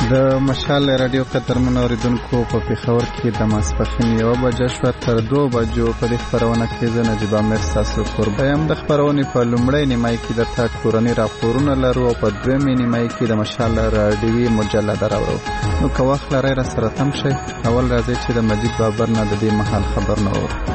د مشال رادیو قدرمن اوریدونکو په پیښور کې د ماسپښین 1 بجه شوه تر 2 بجو په دې خپرونه کې زه نجیب امیر ستاسو کوربه یم. د خپرونې په لومړۍ نیمایي کې درته کورني راپورونه لرو او په دویمې نیمایي کې د مشال رادیوي مجله راوړو. نو که وخت لرئ راسره تم شئ. اول راځئ چې د مجید بابر نه د دې مهال خبرونه واورو.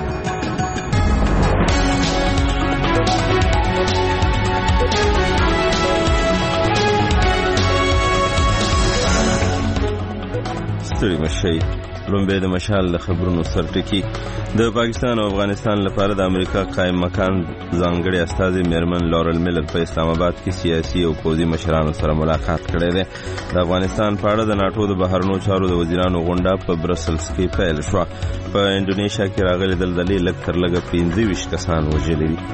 مشي لومبه د مشال د خبرونو سرټکی. د پاکستان او افغانستان لپاره د امریکا قائم مقام ځانګړي استازي میرمن لورل میلر په اسلام آباد کې سیاسي او پوځي مشرانو سره ملاقات کړی دی. د افغانستان په اړه د ناټو د بهرنیو چارو د وزیرانو غونډه په برسلز کې پیل شوه. په انډونیشیا کې راغلي دلدلې لږ تر لږه 25 کسان وژلي دي.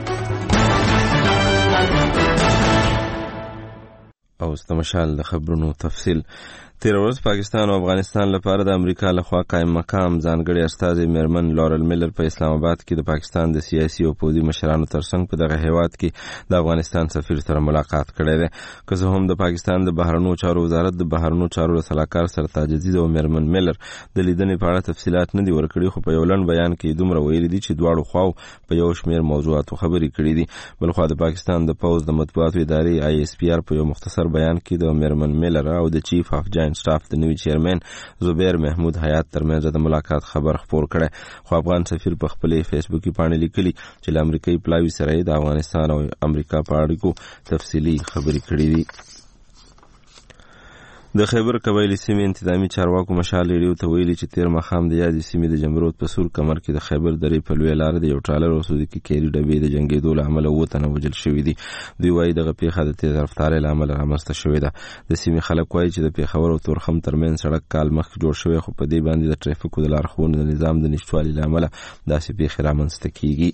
او د مشال د خبرونو تفصیل. تیر ورځ پاکستان او افغانستان لپاره د امریکا لخوا قائم مقام ځانګړي استازي میرمن لورل میلر په اسلام آباد کې د پاکستان د سیاسي او پوځي مشرانو ترڅنګ په دغه هیواد کې د افغانستان سفیر سره ملاقات کړی دی. که څه هم د پاکستان د بهرنیو چارو وزارت د بهرنیو چارو سلاکار سرتاج عزیز او میرمن میلر د لیدنې په اړه تفصیلات نه دي ورکړي، خو په یو لنډ بیان کې دومره ویلي دي چې دواړو خواو په یو شمېر موضوعاتو خبرې کړي دي. بلخوا د پاکستان د پوځ د مطبوعاتو ادارې ISPR په یو مختصر بیان کې د میرمن میلر او د چیف اف جاینټ سټاف د نوي چیرمن زبیر محمود حیات ترمنځ د ملاقات خبر خپور کړي. خو افغان سفیر په خپلې فیسبوکي پاڼې لیکلي چې له امریکایي پلاوي سره د افغانستان او امریکا په اړیکو تفصیلي خبرې کړې دي. د خیبر قبایلی سیمې انتظامی چارواکو مشال ریډیو ته ویلي چې تیر ماښام د یادې سیمې د جمرود په سور کمر کې د خیبر درې په لویه لاره د یو ټرالر او سوزوکي کیري ډبې د جنګېدو له امله 7 تنه وژل شوي دي. دوی وایي دغه پیښه د تیز رفتارۍ له امله رامنځته شوې ده. د سیمې خلک وایي چې د پیښور او تورخم ترمنځ سړک کال مخکې جوړ شوی، خو په دې باندې د ټریفیکو د لارښوونو د نظام د نشتوالي له امله داسې پیښې رامنځته کیږي.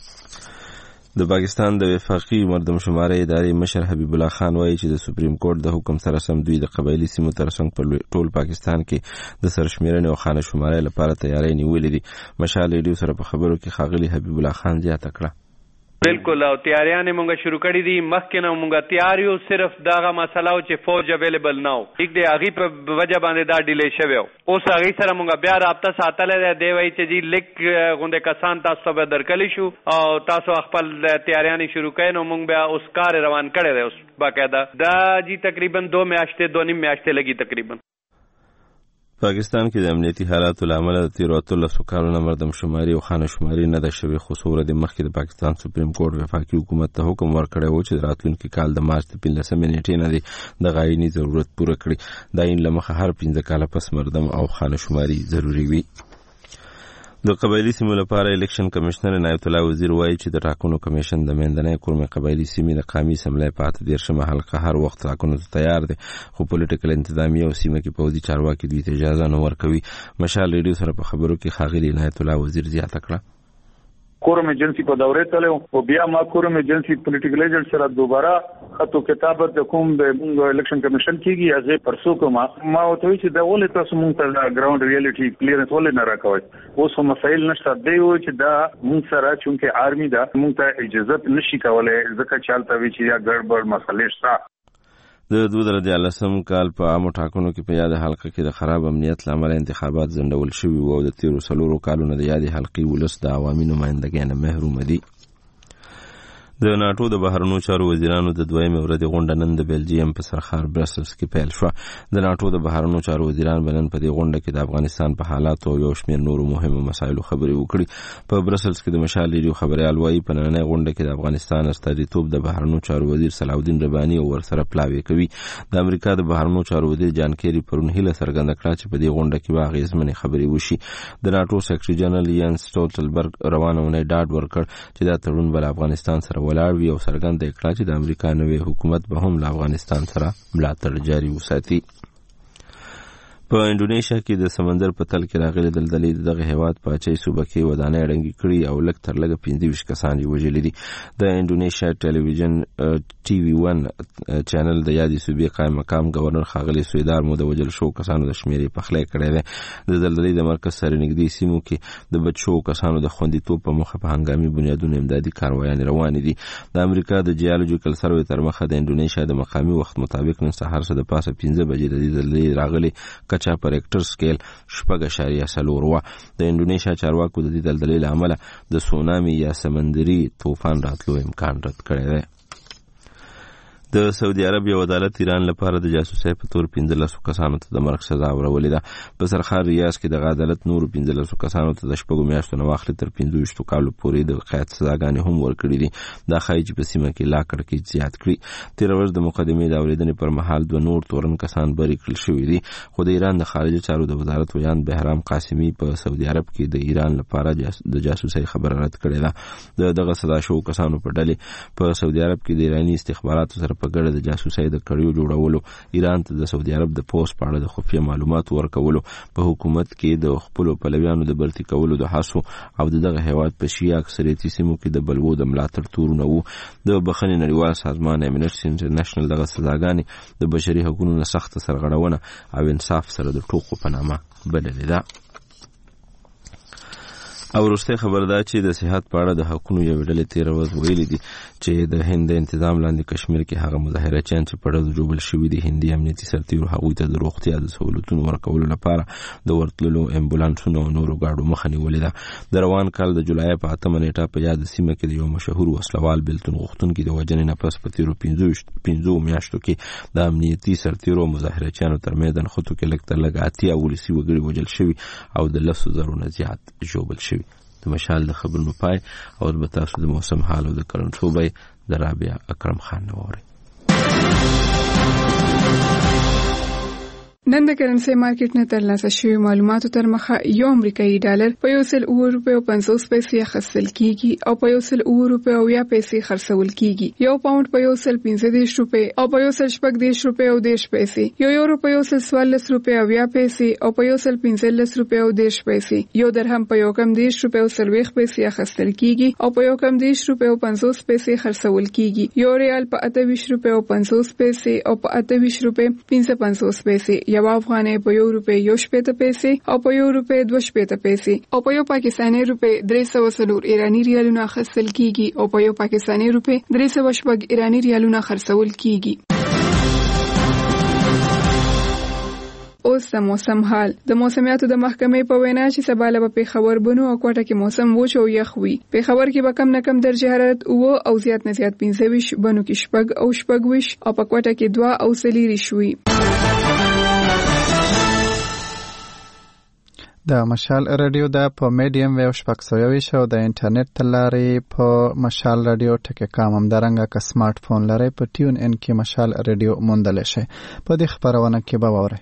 د پاکستان د وفاقي مردم شماري ادارې مشر حبیب الله خان وایي چې د سپریم کورټ د حکم سره سم دوی د قبایلی سیمو ترڅنګ په ټول پاکستان کې د سرشمیرنې او خانه شماري لپاره تیاری نیولې دي. مشال ریډیو سره په خبرو کې ښاغلي حبیب الله خان زیاته کړه. بالکل او تیاریانې مونږ شروع کړې دي. مخکې نه مونږ تیار یو، صرف دغه مسله او چې فوج اویلیبل نه و، ټیک دی، هغې په وجه باندې دا ډیلی شوی و. اوس هغې سره مونږ بیا رابطه ساتلی دی. دی وایي چې جی لیک غوندې کسان تاسو ته به درکلی شو او تاسو خپل تیاریانې شروع کړئ. نو مونږ بیا اوس کار روان کړی دی اوس باقاعده. دا جی تقریبا 2 میاشتې 2.5 میاشتې لګي تقریبا. پاکستان کې د امنیتي حالاتو له امله د تیرو 13 کالونو مردم شماري او خانه شماري نه ده شوې، خو څو ورځې مخکې د پاکستان سپریم کورټ وفاقي حکومت ته حکم ورکړی و چې د راتلونکي کال د مارچ د 15 نیټې نه دی د غایني ضرورت پوره کړي. د عین له مخه هر 15 کاله پس مردم او خانه شماري ضروري وي. د قبایلی سیمو لپاره الیکشن کمشنر عنایت الله وزیر وایي چې د ټاکنو کمیشن د منځنۍ کورمې قبایلی سیمې د قومي اسمبلۍ په 18 حلقه هر وخت ټاکنو ته تیار دی، خو پولیټیکل انتظامیه او سیمه کې پوځي چارواکي دوی ته اجازه نه ورکوي. مشال ریډیو سره په خبرو کې ښاغلي عنایت الله وزیر زیاته کړه. کورم ایجنسی په دورې تلو او بیا ما کورم ایجنسی پولیټیکل ایجنټ سره دوباره خطو کتابت د کوم د الیکشن کمیشن کیږي هغه پرسو کوم ما وته چې دا ولې تاسو مونږ ته ګراوند ریالټي کلیرنس ولې نه راکوي. اوس هم مسایل نشته دی چې دا مونږ سره چونکه آرمي دا مونږ ته اجازه نشي کولای ځکه چالتوي چې یا ګډوډ مسلې شته. د 2014 کال په عامو ټاکنو کې په یاد حلقه کې د خراب امنیت لامل انتخابات ځنډول شوي وو او د تیرو 4 کالونو د یاد حلقې ولس د عوامي نمائندګۍ نه محروم دي. د ناټو د بهرنیو چارو وزیرانو د دویمې ورځې غونډه نن د بیلجیم په سرخار برسلز کې پیل شوه. د ناټو د بهرنیو چارو وزیران به نن په دې غونډه کې د افغانستان په حالاتو او یو شمېر نورو مهمو مسایلو خبرې وکړي. په برسلز کې د مشال ریډیو خبریال وایي په نننۍ غونډه کې د افغانستان استازیتوب د بهرنیو چارو وزیر صلاحالدین رباني او ورسره پلاوی کوي. د امریکا د بهرنیو چارو وزیر جان کیری پرون هیله څرګنده کړه چې په دې غونډه کې به اغېزمنې خبرې وشي. د ناټو سیکرټري جنرال یانس سټولټنبرګ روانه اونۍ ډاډ ورکړ چې دا تړون به له افغانستان سره ولاړ وي او څرګنده کړه چې د امریکا نوی حکومت به هم له افغانستان سره ملاتړ جاري وساتي. په انډونیشیا کې د سمندر په تل کې راغلي دلدلې دغه هیواد په اچي صوبه کې ودانۍ ړنګې کړي او لږ تر لږه 25 کسان یې وژلي دي. د انډونیشیا ټلویزیون TV1 چینل د یادې صوبې قائم مقام گورنر ښاغلي سویدار مو د وژل شوو کسانو د شمېرې پخلی کړی دی. د دلدلې د مرکز سره نږدې سیمو کې د بچ شوو کسانو د خوندیتوب په موخه په هنګامي بنیادونو امدادي کاروایانې روانې دي. د امریکا د جیولوجیکل سروې تر مخه د انډونیشیا د مقامي وخت مطابق نن سهار څه د پاسه 15 بجې د دې دلدلې راغلي کچا پر ریکټر سکیل 6.4 وه. د انډونیشیا چارواکو د دې دلدلې له امله د سونامي یا سمندري طوفان راتلو امکان رد کړی دی. د سعودي عرب یو عدالت ایران لپاره د جاسوسۍ په تور 15 کسانو ته د مرګ سزا ورولې ده. په سرخار ریاض کې د عدالت نور 15 کسانو ته د 6 میاشتو نه واخلي تر 25 کالو پورې د قید سزاګانې هم ورکړي دي. دا ښایي چې په سیمه کې لا کړکېچ زیات کړي. تېره ورځ د مقدمې د اورېدنې پر مهال 2 نور تورن کسان بری کړل شوي دي. خو د ایران د خارجه چارو د وزارت ویان بهرام قاسمي په سعودي عرب کې د ایران لپاره د جاسوسۍ خبره رد کړې ده. دغه سزا شوو کسانو په ډلې په سعودي عرب کې د ایراني استخباراتو سره په ګډه د جاسوسۍ د کړیو جوړولو، ایران ته د سعودي عرب د پوسټ په اړه د خفیه معلومات ورکولو، په حکومت کې د خپل پلویانو د برتی کولو د حسو او دغه هیواد په شیعه اکثریتي سیمو کې د بلوو د ملاتړ تورونه وو. د بخښنې نړیوال سازمان امنیسټي انټرنیشنل دغه سزاګانې د بشري حقوقو نه سخت سرغړونه او انصاف سره د ټوکو په نامه بللې ده. او وروسته خبر ده چې د صحت په اړه د حقوقو یو ډلې 13 ورځې ویلي دي چې د هند انتظام لاندې کشمیر کې هغه مظاهرچیان چې په ډزو جوړل شوي دي هندي امنیتي سرتیرو هغوی ته د روغتیا د سہولتونو ورکولو لپاره د ورتللو امبولانسونو او نورو گاډو مخه نیولې ده. د روان کال د جولای په 8 نیټه په یاد سیمه کې د یو مشهور وسلوال بلتون غوښتونکي د وژنې نه پس په تیرو 15 میاشتو کې د امنیتي سرتیرو مظاهرچیانو تر میدان خطو کې لږ تر لږه 80 ولسي وګړي وژل شوي او د 10,000 نه زیات ژوبل شوي. د مشال د خبرونو پای او د تاسو د موسم حال او د کرنټو بای د رابعه اکرم خان نووري. نن د کرنسي مارکیټ نه ترلاسه شوی معلوماتو تر مخه یو امریکایي ډالر په 1.50 پیسې اخیستل کیږي او په 1.50 پیسې خرڅول کیږي. یو پاوند په 1.15 روپے او په 1.40 روپے او 10 پیسې، یو یورو په 1.14 روپے او 20 پیسې او په 1.15 روپے او 10 پیسې، یو درهم په 1.10 روپے او 40 پیسې اخیستل کیږي او په 1.10 روپے او 50 پیسې خرڅول کیږي. یو ریال په 28 روپے او 50 پیسې او په 28 روپے 55 پیسې، یو افغانۍ په 1 روپے 1 پیسې او په 1 روپے 2 پیسې او په یو پاکستاني روپے 304 ایرانی ریالونه خرڅول کیږي او په یو پاکستاني روپے 304 ایرانی ریالونه خرڅول کیږي. اوس د موسم حال. د موسمیاتو د محکمې په وینا چې سبا له پیښور بنو او کوټه کې موسم وچ او یخ وي. پیښور کې به کم نه کم درجه حرارت او زیات نه زیات 25، بنو کې 4 او 4 او په کوټه کې 2 او 3 شوي. د مشال رادیو د په میډیم ویو 620 او د انټرنیټ تلاري په مشال رادیو ټکی کام هم درنګه ک سمارټ فون لري په ټیون ان کې مشال رادیو موندل شي. په دې خبرونه کې به وره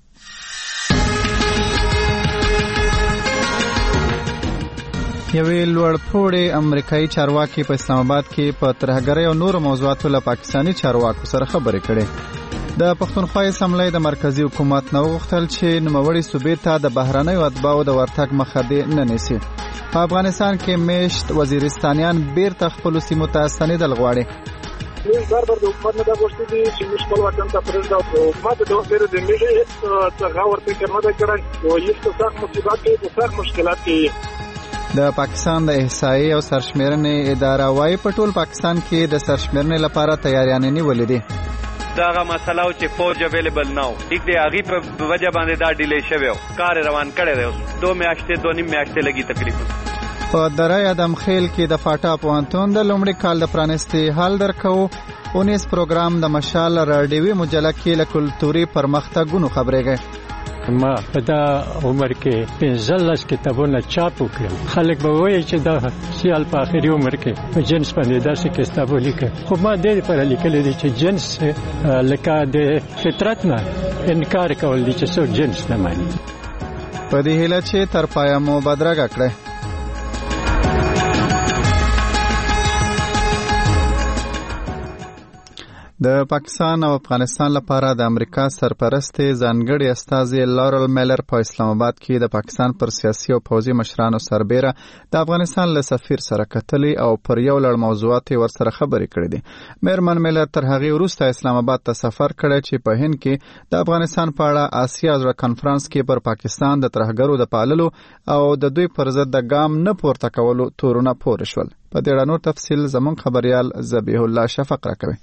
یوې لوړپوړې امریکایي چارواکي په اسلام آباد کې په ترهګرۍ او نور موضوعاتو له پاکستاني چارواکو سره خبرې کړې. د پښتونخوا اسمبلی د مرکزی حکومت نو غوښتل چې نوموړي صوبې ته د بهرنیو اتباعو د ورتګ مخه دې نه نیسي. په افغانستان کې میشت وزیرستانیان بیرته خپل سیمو ته ستنېدل غواړي. موږ بار د حکومت نه دا غوښتي دي چې موږ خپل وطن ته پرېږدو او حکومت د وخت د میږي څنګه ورته کړنه ده کړای او یو څه سخت مصیبت کې سخت مشکلات کې. د پاکستان د احصایې او سرشمیرنې اداره وايي په ټول پاکستان کې د سرشمیرنې لپاره تیاریانې نیولې دي. داغه مسله چې فوج اویلیبل نو یک دی اغي په وجه باندې دا ډیلی شوی او کار روان کړی دی. 2 میاشتې 2.5 میاشتې لګي تقریبا. په درای ادم خیل کې د فاټا پوهنتون د لومړي کال د پرانستي حال درکو 19 پروګرام د مشال رادیوي مجله کې له کلتوري پرمختګونو خبرېږي. ما په دا عمر کې 15 کتابونه چاپ وکړل. خلک به وایي چې دا سیال په اخري عمر کې په جنس باندې داسې کتاب ولیکل. خو ما دې پر لیکل دي چې جنس لکه د فطرت نه انکار کول دي چې څوک جنس نه مانی. په دې هیله چې تر پایه مو بدرګه کړه. د پاکستان او افغانستان لپاره د امریکا سرپرستې ځانګړي استازي لارل میلر په اسلام آباد کې د پاکستان پر سیاسي او پوځي مشرانو سربېره د افغانستان له سفیر سره کتلي او پر یو لړ موضوعات ورسره خبرې کړې دي. میرمن میلر تر هغې وروسته اسلام آباد ته سفر کړی چې په هند کې د افغانستان په اړه آسیا زړه کنفرانس کې پر پاکستان د ترهګرو د پاللو او د دوی پر ضد د ګام نه پورته کولو تورونه پورې شول. په دې اړه نور تفصیل زموږ خبريال ذبیح الله شفق راکوي.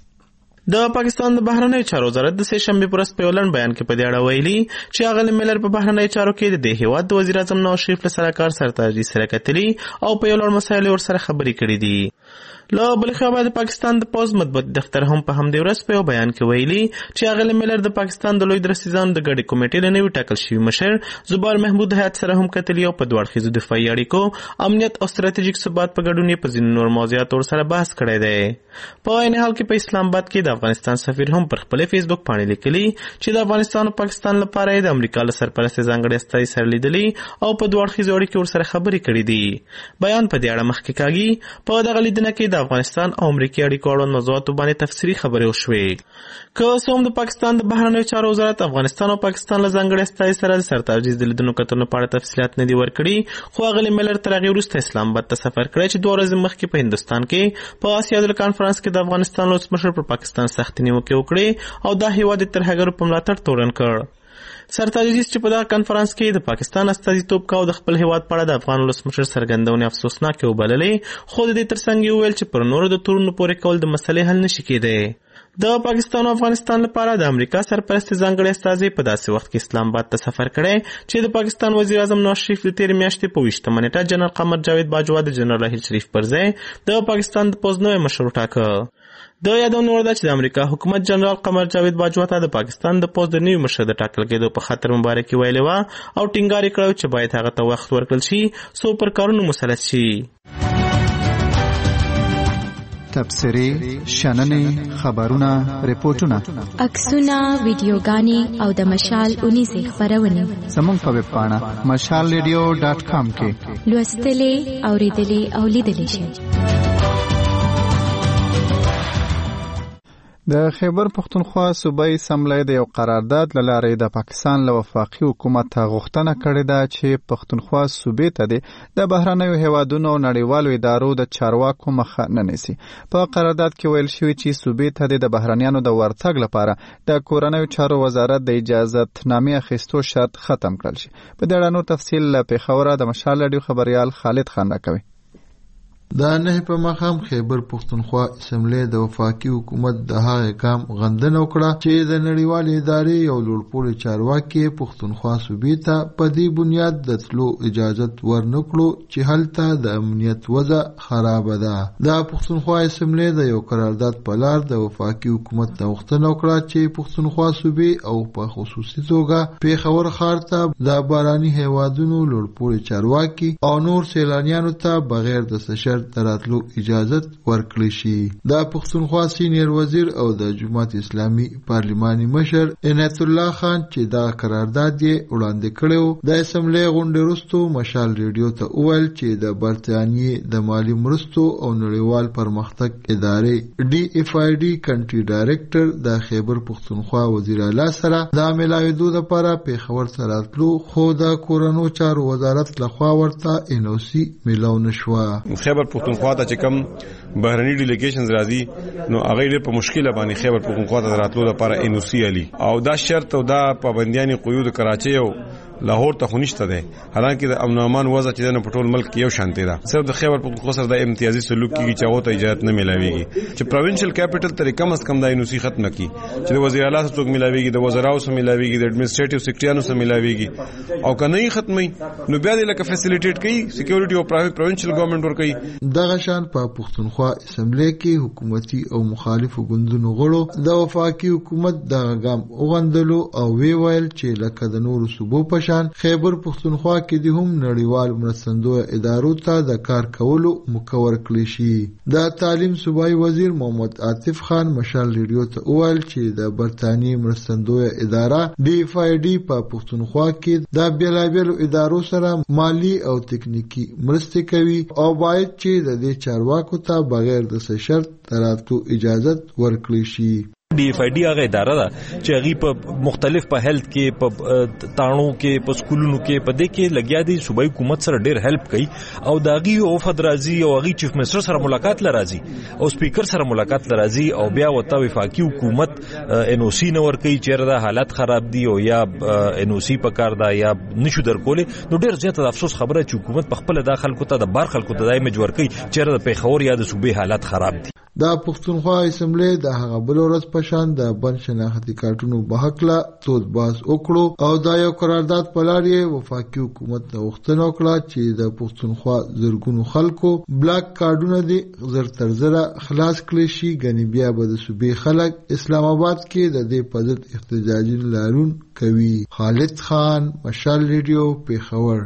د پاکستان د بهرنیو چارو وزارت د سه شنبه پر ورځ په ولن بیان کې په دې اړه ویلي چې هغه میلر په بهرنیو چارو کې د هیواد د وزیر اعظم نواز شریف له سرکار سرتاجي سره کتلي او په یو لړ مسایلو ورسره خبرې کړې دي. له بل خوا د پاکستان د پوز مطبوعات دفتر هم په همدې ورځ په بیان کې ویلي چې هغه میلر د پاکستان د لوی درستیزانو د ګډي کمیټې له نوي ټاکل شوی مشر زبار محمود حیات سره هم کتلي او په دوه اړخیزو دفاعي اړیکو امنیت او ستراتیژیک ثبات په ګډون په ځینو نور موضوعاتو سره بحث کړی دی. په عین حال کې په اسلام آباد کې د افغانستان سفیر هم پر خپل فیسبوک باندې لیکلي چې د افغانستان او پاکستان لپاره د امریکا له سرپرست ځانګړي استازي سره لیدلي او په دوه اړخیزو اړیکو سره خبرې کړې دي. بیان په دې اړه مخکې کاږي په دغه لیدنه کې د افغانستان او امریکا اړیکو اړوند موضوعاتو باندې تفصیلي خبرې وشوې. که څه هم د پاکستان د بهرنیو چارو وزارت افغانستان او پاکستان له ځانګړي استازي سره د سرتاجي د لیدنو کتنو په اړه تفصیلات نه دي ورکړي، خو هغه میلر تر هغې وروسته اسلام آباد ته سفر کړی چې 2 ورځې مخکې په هندوستان کې په آسیا د کانفرنس کې د افغانستان ولسمشر پر پاکستان سختې نیوکې وکړې او دا هیواد تر هغه په ملاتړ تورن کړ. سرتاجي چې په دغه کانفرنس کې د پاکستان استازیتوب کاوه د خپل هیواد په اړه د افغان ولسمشر څرګندونې افسوسناکې وبللې، خو د دې ترڅنګ یې وویل چې پر نورو د تورونو پورې کول د مسلې حل نشي کېدی. د پاکستان او افغانستان لپاره د امریکا سرپرست ځانګړي استازي په داسې وخت کې اسلام آباد ته سفر کړی چې د پاکستان وزیر اعظم نواز شریف د تېرې میاشتې په 20 نیټه جنرال قمر جاوید باجوا د جنرال راحیل شریف پر ځای د پاکستان د پوز نوی مشر وټاکه. د یادونه وړ ده چې د امریکا حکومت جنرال قمر جاوید باجوا ته د پاکستان د پوز د نوي مشر د ټاکل کېدو په خاطر مبارکي ویلې وه او ټینګار یې کړی چې باید هغه ته وخت ورکړل شي څو پر کارونو مسلط شي. تبصرې، شننې، خبرونه، ریپورتونه، عکسونه، ویډیوګانې او د مشال اونیزې خپرونې زموږ په ویب پاڼه mashalradio.com کې لوستلې، اورېدلې او لیدلې شئ. د خیبر پختونخوا صوبایي اسمبلی د یو قرارداد له لارې د پاکستان له وفاقي حکومت غوښتنه کړې ده چې پختونخوا صوبې ته د بهرنیو هیوادونو او نړیوالو ادارو د چارواکو مخه نه نیسي. په قرارداد کې ویل شوي چې صوبې ته د بهرنیانو د ورتګ لپاره د کورنیو چارو وزارت د اجازتنامې اخیستو شرط ختم کړل شي. په دې اړه نور تفصیل له پېښوره د مشال راډیو خبريال خالد خان راکوي. د نه په مخام خیبر پختونخوا اسمبلی د وفاقي حکومت د هغه کام غندنه وکړه چې د نړیوالې ادارې او لوړپوړي چارواکي پختونخوا صوبې ته په دې بنیاد د تلو اجازت ورنکړو چې هلته د امنیت وضع خراب ده. د پختونخوا اسمبلی د یو قرارداد په لار د وفاقي حکومت غوښتنه وکړه چې پختونخوا صوبې او په خصوصي توګه پیښور ښار ته د باراني هیوادونو لوړپوړي چارواکي او نور سیلانیانو ته بغیر د سشر تراتلو اجازت ورکړی شي. د پښتونخوا سینیر وزیر او د جماعت اسلامي پارلماني مشر عنایت الله خان چې دا قرارداد یې وړاندې کړو د اسمبلی غونډې وروسته مشال ریډیو ته وویل چې د برتانیې د مالی مرستو او نړیوال پرمختګ ادارې DFID کنټری ډایرکټر د خیبر پښتونخوا وزیر اعلی سره د ملاویدو لپاره پیښور ته راتلو، خو د کورنیو چارو وزارت لخوا ورته NOC ملاو نشوه. خیبر پختونخوا ته چې کوم بهرني ډیلیګیشنز راځي نو هغه ډېر په مشکل باندې خیبر پختونخوا ته راتلو لپاره NOC علي او دا شرط او دا پابندیان قیود کراچي او لاهور ته خونشته ده. حالانکه د امن او امان وضع چې د ټول ملک یو شانتي ده، صرف د خیبر پختونخوا سره د امتیازي سلوک کیږي چې هغه ته اجازه نه ملایويږي چې پروینشل کیپټل تر کم از کم د NOC ختم کی چې د وزیر اعلی څوک ملایويږي، د وزراو سره ملایويږي، د اډمنسټریټیو سیکریټریانو سره ملایويږي او کنه یې ختمي نو بیا د لکه فیسیلیټیټ کوي سکیورټي او پروینشل ګورنمنت ور کوي. دغه شان په پښتونخوا اسمبلی کې حکومتي او مخالفو ګوندونو غړو د وفاقي حکومت د غام اوغندلو او ویل چې لکه د نورو صوبو په شان خیبر پښتونخوا کې د هم نړیوال مرستندوی ادارو ته د کار کولو مکور کړی شي. د تعلیم صوبایي وزیر محمد عاطف خان مشال ریډیو ته ویل چې د برتانیې مرستندوی اداره DFID په پښتونخوا کې د بیلابیلو ادارو سره مالی او تکنیکی مرستې کوي او باید چې د دې چارواکو ته بغیر د شرط تراتلو اجازت ورکړي شي. ډي اف آی ډي هغه اداره ده چې هغه په مختلف په هیلث کې په تاڼو کې په سکولونو کې په دې کې لګیا دي صوبایي حکومت سره ډېر هیلپ کوي او داغي وفد راځي او هغه چیف منسٹر سره ملاقات لراځي او سپیکر سره ملاقات لراځي او بیا وته وفاقي حکومت ان او سی نور کوي چې دا حالت خراب دي او یا ان او سی په کار دا یا نشو درکولې نو ډېر زیات افسوس خبره چې حکومت په خپل داخل کو ته د بار خلکو ته دای مجبور کوي چې د پیښور یا د صوبې حالت خراب دي. دا پښتونخوا اسمبلی د هغه بل ورځ په شان د بن شناختی کارتونو بحقله تود باز وکړو او دا یو قرارداد په لار یې وفاقي حکومت ته غوښتنه وکړه چې د پښتونخوا زرګونو خلکو بلاک کارډونه دي زر تر زره خلاص کړي شي ګنې بیا به د صوبې خلک اسلام آباد کې د دې په ضد احتجاجي لارون کوي. خالد خان، مشال ریډیو، پیښور.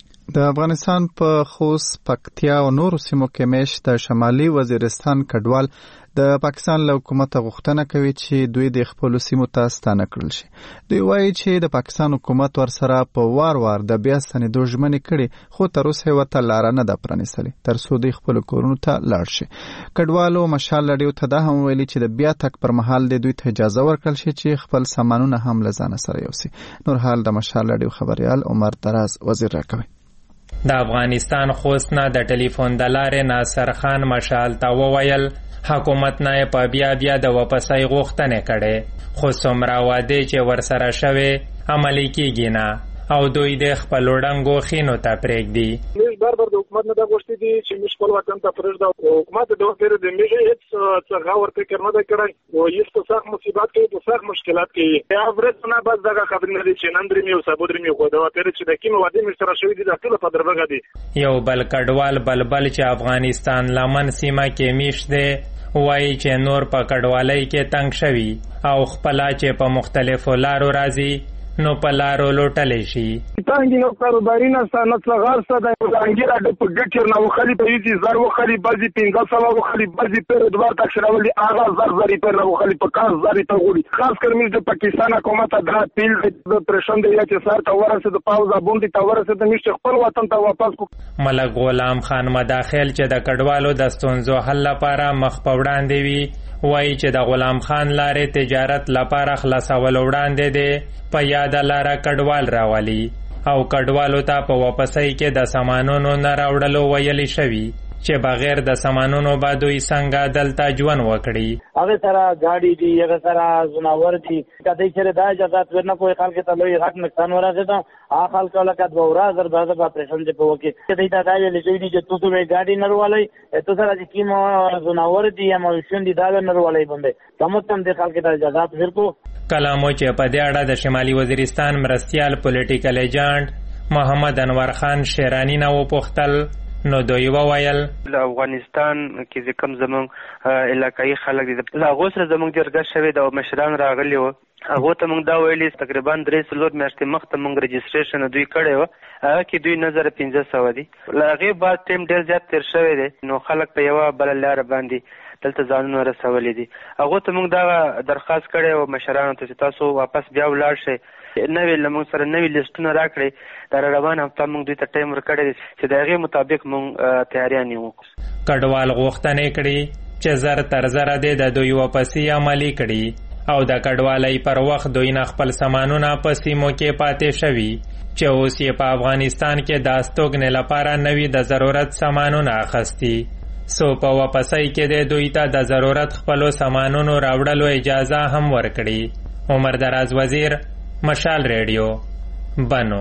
د افغانستان په خوست، پکتیا او نورو سیمو کې میشت د شمالي وزیرستان کډوال د پاکستان له حکومت غوښتنه کوي چې دوی د خپل سیمو ته ستانه کړل شي. دوی وایي چې د پاکستان حکومت ورسره په وار د بیا ستنېدو ژمنې کړي خو تر اوسه ورته لاره نه ده پرانیستلې تر څو دوی خپل کورونو ته لاړ شي. کډوالو مشال رادیو ته دا هم ویلي چې د بیا تک پر مهال د دوی ته اجازه ورکړل شي چې خپل سامانونه هم له ځانه سره یوسي. نور حال د مشال رادیو خبريال عمر دراز وزیر راکوي. د افغانستان خوست نه د ټلیفون د لارې ناصر خان مشال ته وویل حکومت نه په بیا د واپسۍ غوښتنې کړې خو څومره وعدې چې ورسره شوې عملي کیږي نه او دوی د خپل ډنګو خینو ته پرېږدي. موږ بار د حکومت نه دا غوښتي دي چې موږ خپل وطن ته پرېږدو. حکومت د ډېر د موږ هیڅ څه غور فکر نه کړی او هیڅ څه سخت مصیبت کې په سخت مشکلات کې یا ورته نه بس دغه خبرې نه دي چې نن درې میو سبو درې میو خو دا پرې چې د کیمو وعده مې سره شوې دي د ټول په دربغه دي. یو بل کډوال بلبل چې افغانستان لمن سیمه کې میشت دی وایي چې نور په کډوالۍ کې تنگ شوي او خپله چې په مختلفو لارو راځي نو په لارو لوټلی شي. تانګي نو کاروباري نسته نه څه غرسته د ځانګړي اډه په ګټر نه وخلي په یوه زر وخلي بعضي 1500 وخلي بعضي پر دوه تک شراولي اغه زر پر وخلي په کار زر ته غوړي خاص کر موږ د پاکستان حکومت دا پیل د پرشن دی چې سر ته ورسه د پاوزا بوندي ته ورسه د مشت خپل وطن ته واپس کو. ملک غلام خان مداخل چې د کډوالو د ستونزو حل لپاره مخ په وړاندې وي وایي چې د غلام خان لارې تجارت لپاره خلاصول وړاندې دی په یاد لاره کډوال راولي او کډوالو ته په واپسۍ کې د سامانونو نه راوړلو ویلي شوي چې بغیر د سامانونو به دوی څنګه دلته ژوند وکړي. هغه سره ګاډي دي هغه سره زناور دي کدی چې دا اجازه ورنه کوئی خلک ته لوی حق نقصان ورغی دا هغه خلک لکه د ورازر بعد په پرشن دی په وکي چې دا دایې لږی چې تاسو به ګاډي نروالي ته سره چې کیمو زناور دي یا ماشين دي دا نروالي باندې کوم د خلک ته اجازه ورکو. کلامو چې په دې اړه د شمالي وزیرستان مرستيال پولیټیکل ایجنټ محمد انور خان شیرانی نه وپوښتل نو دوی وویل د افغانستان کې کوم زمون علاقايي خلک دي لا غوسره زمون جرګه شوی د مشران راغلی وو هغه ته موږ دا ویلي تقریبا 3 میاشتې مخته موږ رجسټریشن دوی کړی و هغه کې دوی نظر 1500 دي لاغه بعد ټیم ډیر زیات تیر شوی دی نو خلک په یو بل لار باندې دلته ځانونه رسولې دي هغه ته موږ دا درخواست کړی و مشرانو ته چې تاسو واپس بیا ولاړ شئ نوې لمون سره نوې لیستونه راکړي در روان هفته موږ دوی ته ټایم ورکړی چې د هغې مطابق موږ تیاریان یو. کډوال غوښتنې کړي چې زر تر زره د دوی واپسي عملي کړي او د کډوالۍ پر وخت دوی نه خپل سامانونه په سیمو کې پاتې شوي چې اوس یې په افغانستان کې د استوګنې لپاره نوي د ضرورت سامانونه اخیستي سو په واپسۍ کې د دوی ته د ضرورت خپلو سامانونو راوړلو اجازه هم ورکړي. عمر دراز وزیر، مشال ریډیو، بنو.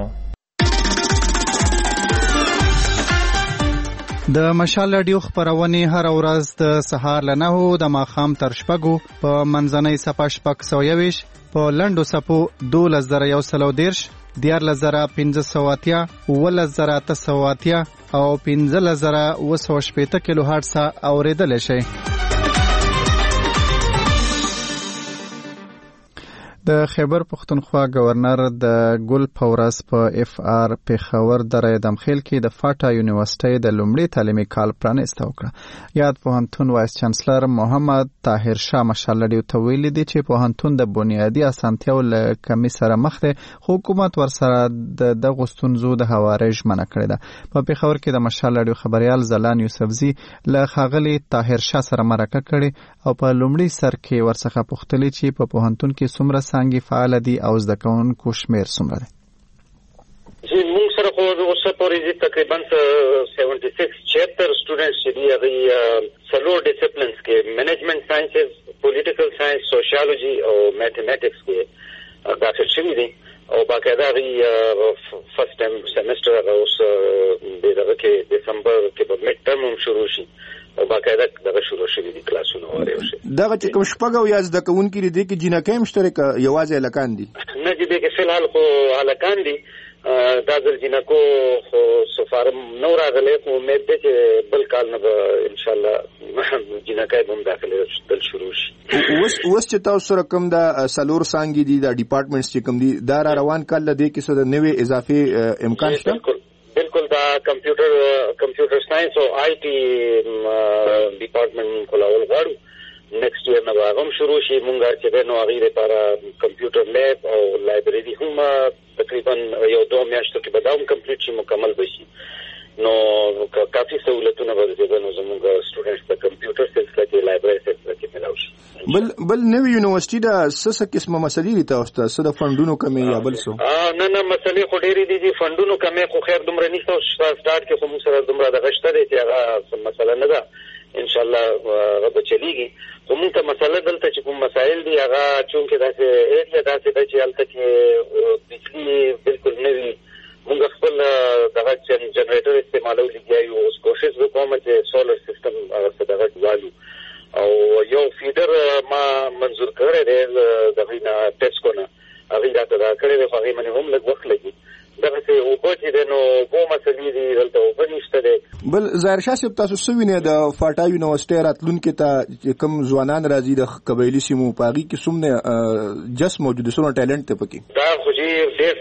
د مشال رادیو خبرونه هر ورځ د سهار له 9 د ماښام تر 6 په منځنۍ صفه 620 په لندو صفو 2110 14580 11880 او 15080 کیلو هرتز اوریدل شي. د خیبر پختونخوا گورنر د ګل پورس په اف آر پیښور درې دمخیل کې د فاټا یونیورسيټي د لومړي تعلیمي کال پرانیسته وکړه. یاد پوهنتون وایس چانسلر محمد طاهر شاه مشالډي ته ویلي دي چې پوهنتون د بنیادي اسانتیاو له کمی سره مخ دی، حکومت ورسره د دغه ستونزو د هواري ژمنه کړې ده. په پیښور کې د مشالډي خبريال زلان یوسفزي له خاغلی طاهر شاه سره مرکه کړې او په لومړي سر کې ورڅخه پوښتلې چې په پوهنتون کې څومره څانګې فعال دي او زده کوونکو شمیر څومره دی. چې موږ سره خو اوسه پورې تقریبا 76 چیپټر سټوډنټس چې دي هغه څلور ډیسپلینز کې منیجمنت ساينسز، پولیټیکل ساينس، سوشیالوجي او میتھمیټکس کې داخل شوي دي او باقاعده هغه فرست ټایم سیمستر هغه اوس دغه کې دسمبر کې په میډ ټرم هم شروع شي او باقاعده دغه شروع شوي دي کلاسونه واره شي. دغه چې کوم شپږ او یا زده کوونکي دي کې جنکې مشترک یوازې الکان دي نه دي کې فلحال خو الکان دي دا ځل جنکو خو سفار نو راغلي خو امید ده چې بل کال نه ان شاء الله جنکې هم داخله دل شروع شي. اوس چې تاسو سره کوم دا سلور سانګي دي دا ډپارټمنټس چې کوم دي دا روان کال لدی کې څه د نوې اضافي امکان شته؟ بالکل دا کمپیوټر ساينس او آی ټي ډپارټمنټ کولول غواړو. نیکسٹ ایئر نه هم شروع شي. مونږ چې نو هغه لپاره کمپیوټر لیب او لایبرری هم تقریبا یو 2 میاشتو کې به دا هم کمپلیټ شي، مکمل بشي. نو کافي سہولتونه به نو زموږ سټوډنټس په کمپیوټر سلسله کې لایبرری سلسله کې ملاوي شي. بل نوې یونیورسيټي دا څه قسمه مسلې دي تاسو ته؟ څه د فندونو کمی یا بل څه؟ نه مسلې خو ډېرې دي چې فندونو کمی خو خیر دومره نشته. سٹارټ کې خو موږ سره دومره د غشته دي چې هغه مسله نه ده، ان شاء الله هغه چلیږي. خو موږ ته مسله دلته چې کوم مسائل دي هغه چونکې داسې ایریا داسې ده چې هلته کې بجلی بالکل نه وي. موږ خپل دغه جنریټر استعمالو لګیا یو. اوس کوشش وکوم چې سولر سیستم هغه دغه والو او یو فیډر ما منظور کړی دی دغه نه ټیسکو نه هغه راته دا کړی دی، هغه باندې هم لږ وخت لګي. دغه څه اوبه چې دی نو اوبه مسلې دي دلته اوبه نشته دی. بل ظاهر شاه صاحب تاسو څه وینئ د فاټا یونیورسيټي راتلونکي ته کوم ځوانان راځي د قبایلي سیمو په هغې کې څومره جس موجود څومره ټیلنټ دی پکې؟ دا خو چې ډېر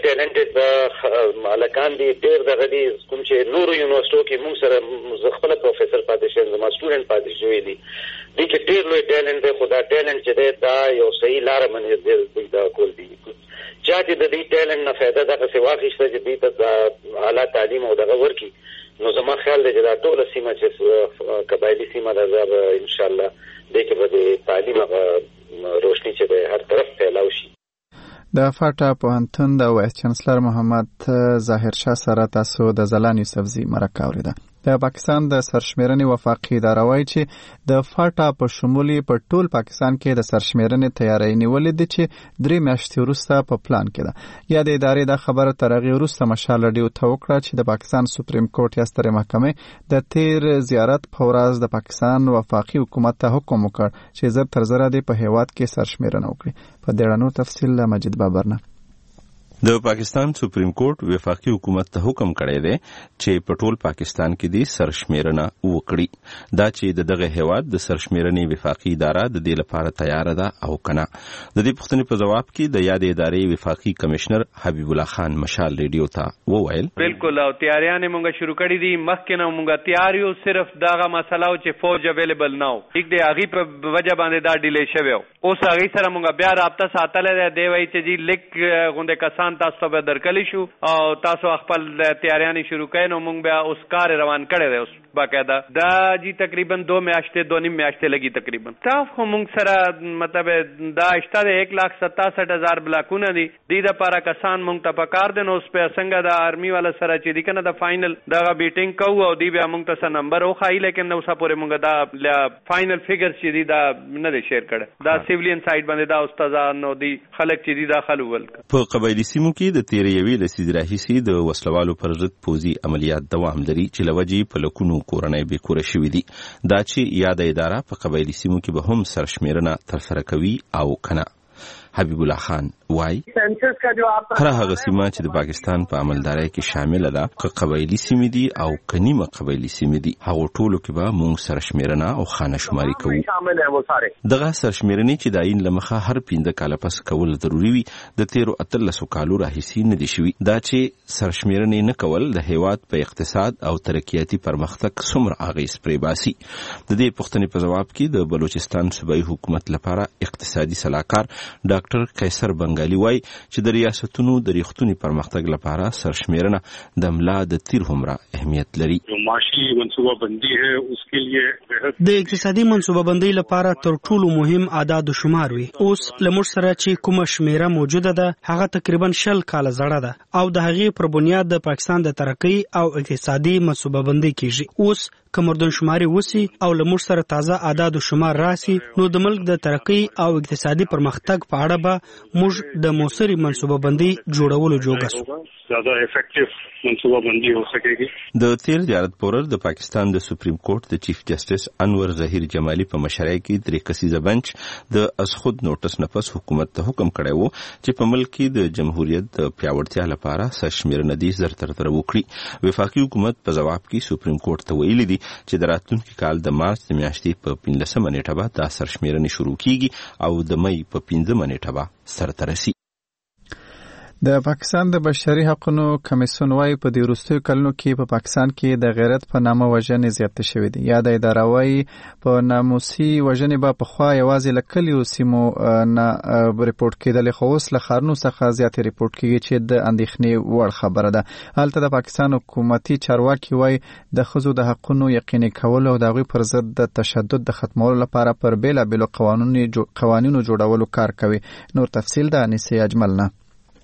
ټیلنټډ هلکان دي، ډېر دغه دي. کوم چې نورو یونیورسيټو کې موږ سره زه خپله پروفیسر پاتې شوی، زما سټوډنټ پاتې شوی دي. دې کې ډېر لوی ټیلنټ دی، خو دا ټیلنټ چې دی دا یو صحیح لاره باندې دوی دا کول دي. چا چې د دې ټیلنټ نه فایده دغسې واخیسته چې دوی ته اعلی تعلیم او دغه ورکړي، نو زما خیال دی چې دا ټوله سیمه چې قبایلي سیمه ده دا انشاءالله دې کې به د تعلیم هغه روشني چې دی هر طرف پھیلاو شي. د فاټا پوهنتون د وایس چانسلر محمد ظاهر شاه سره تاسو د زلان یوسفزي مرکه اوریده. د پاکستان د سرشمیرنې وفاقي اداره وایي چې د فاټا په شمول په ټول پاکستان کې د سرشمیرنې تیاری نیولې ده چې 3 میاشتې وروسته په پلان کې ده. یا د ادارې د خبره تر هغې وروسته مشالډي ته وکړه چې د پاکستان سپریم کورټ یا سترې محکمې د تیر زیارت په ورځ د پاکستان وفاقي حکومت ته حکم وکړ چې زر تر زره دې په هیواد کې سرشمیرنه وکړي. په دې اړه نور تفصیل له مجید بابرنه. د پاکستان سپریم کورټ وفاقي حکومت ته حکم کړی دی چې په ټول پاکستان کې د سرشمیرنه وکړي. دا چې دغه هیواد د سرشمیرنې وفاقي اداره د دې لپاره تیار ده او کنه. د دې پوښتنې په جواب کې د یاد ادارې وفاقي کمشنر حبیب الله خان مشال ریډیو ته وویل بالکل او تیاریانې مونږ شروع کړې دي. مخکې نه مونږ تیار یو، صرف دغه مسله چې فوج اویلیبل نه و، ټیک دی، هغې په وجه باندې دا ډیلی شوی و. اوس هغې سره مونږ بیا رابطه ساتلی دی. دی وایي چې جی لیک غوندې کسان تاسو ته به درکلی شو او تاسو خپل تیاریانې شروع کړئ. نو مونږ بیا اوس کار روان کړی دی. اوس باقاعده دا جی تقریبا 2 میاشتې 2.5 میاشتې لګي تقریبا. تاسو خو مونږ سره مطلب دا اشته د 1,67,000 بلاکونه دي. دې دپاره کسان مونږ ته پکار دی. نو اوس په څنګه د آرمي والا سره چې دي که نه د فاینل دغه بیټینګ کوو او دی بیا مونږ ته څه نمبر وښایي، لیکن اوسه پورې مونږ دا فاینل فیګر چې دي دا نه دی شیر کړی. دا سیویلین سایډ باندې دا استادان او دی خلک چې دي دا خلول. په قبایلي سیمو کې د تیرې یوې لسیزې راهیسې د وسلوالو پر ضد پوځي عملیات دوام لري چې له وجې په لکونو کورنۍ بېکوره شوي دي. دا چې یاده اداره په قبایلي سیمو کې به هم سرشمیرنه ترسره کوي او کنه. حبیب الله خان وای هر هغه سیمه چې د پاکستان په عملدارۍ کې شامل ده که قبایلی سیمې دي او که نیمه قبایلی سیمې دي هغه ټولو کې به موږ سرشمیرنه او خانه شماري کوو. دغه سرشمیرنې چې د عین لمخه هر 15 کال پس کول ضروری وي د 13 کالو راهیسې نه دي شوي. دا چې سرشمیرنې نه کول د هیواد په اقتصاد او ترقیاتي پرمختګ څومره اغیز پرې باسي. د دې پوښتنې په جواب کې د بلوچستان صوبایي حکومت لپاره اقتصادي سلاکار ډاکټر قیصر بنگالی وای چې د ریاستونو د ریښتونی پرمختګ لپاره سرشمیرنه د ملا د تیر همرا اهمیت لري. د اقتصادي منصوبه بندي لپاره تر ټولو مهم اعداد و شمار وي. اوس لمر سره چې کومه شمیره موجوده ده هغه تقریبا 10 کال زړه ده او د هغې پر بنیاد د پاکستان د ترقی او اقتصادي منصوبه بندي کیږي. اوس کمردن شماري وسی او لمر سره تازه اعداد و شمار راسي نو د ملک د ترقی او اقتصادي پرمختګ په اړه به موږ د موثري منصوبه بندي جوړولو جوګسو. زیاده افیکټیو منصوبه بندي هو سکیږي. د تیر دیارت پورر د پاکستان د سپریم کورټ د چیف جسټس انور ظهیر جمالی په مشرۍ کې 3 کسیزه بنچ د اسخود نوټس نفس حکومت ته حکم کړی وو چې په ملک کې د جمهوریت د پیاوړتیا لپاره سرشمیرنه دي زرتر وکړي. وفاقي حکومت په جواب کې سپریم کورټ ته ویلي دي چې د راتلونکي کال د مارچ د میاشتې په 15 نیټه به دا سرشمیرنه شروع کیږي او د مې په 15 نیټه به سرته رسي. د پاکستان د بشري حقوقو کمیسیون وايي په دې وروستیو کلونو کې په پاکستان کې د غیرت په نامه وژنې زیاتې شوې دي. یا د اداره وايي په ناموسي وژنې به پخوا یوازې له کلیو سیمو نه ریپورټ کېدلې خو اوس له ښارونو څخه زیاتې ریپورټ کېږي چې د اندېښنې وړ خبره ده. هلته د پاکستان حکومتي چارواکي وايي د ښځو د حقونو یقیني کول او د هغوی پر ضد د تشدد د ختمولو لپاره پر بېلابېلو قوانینو جوړولو کار کوي. نور تفصیل د انیسې اجمل نه.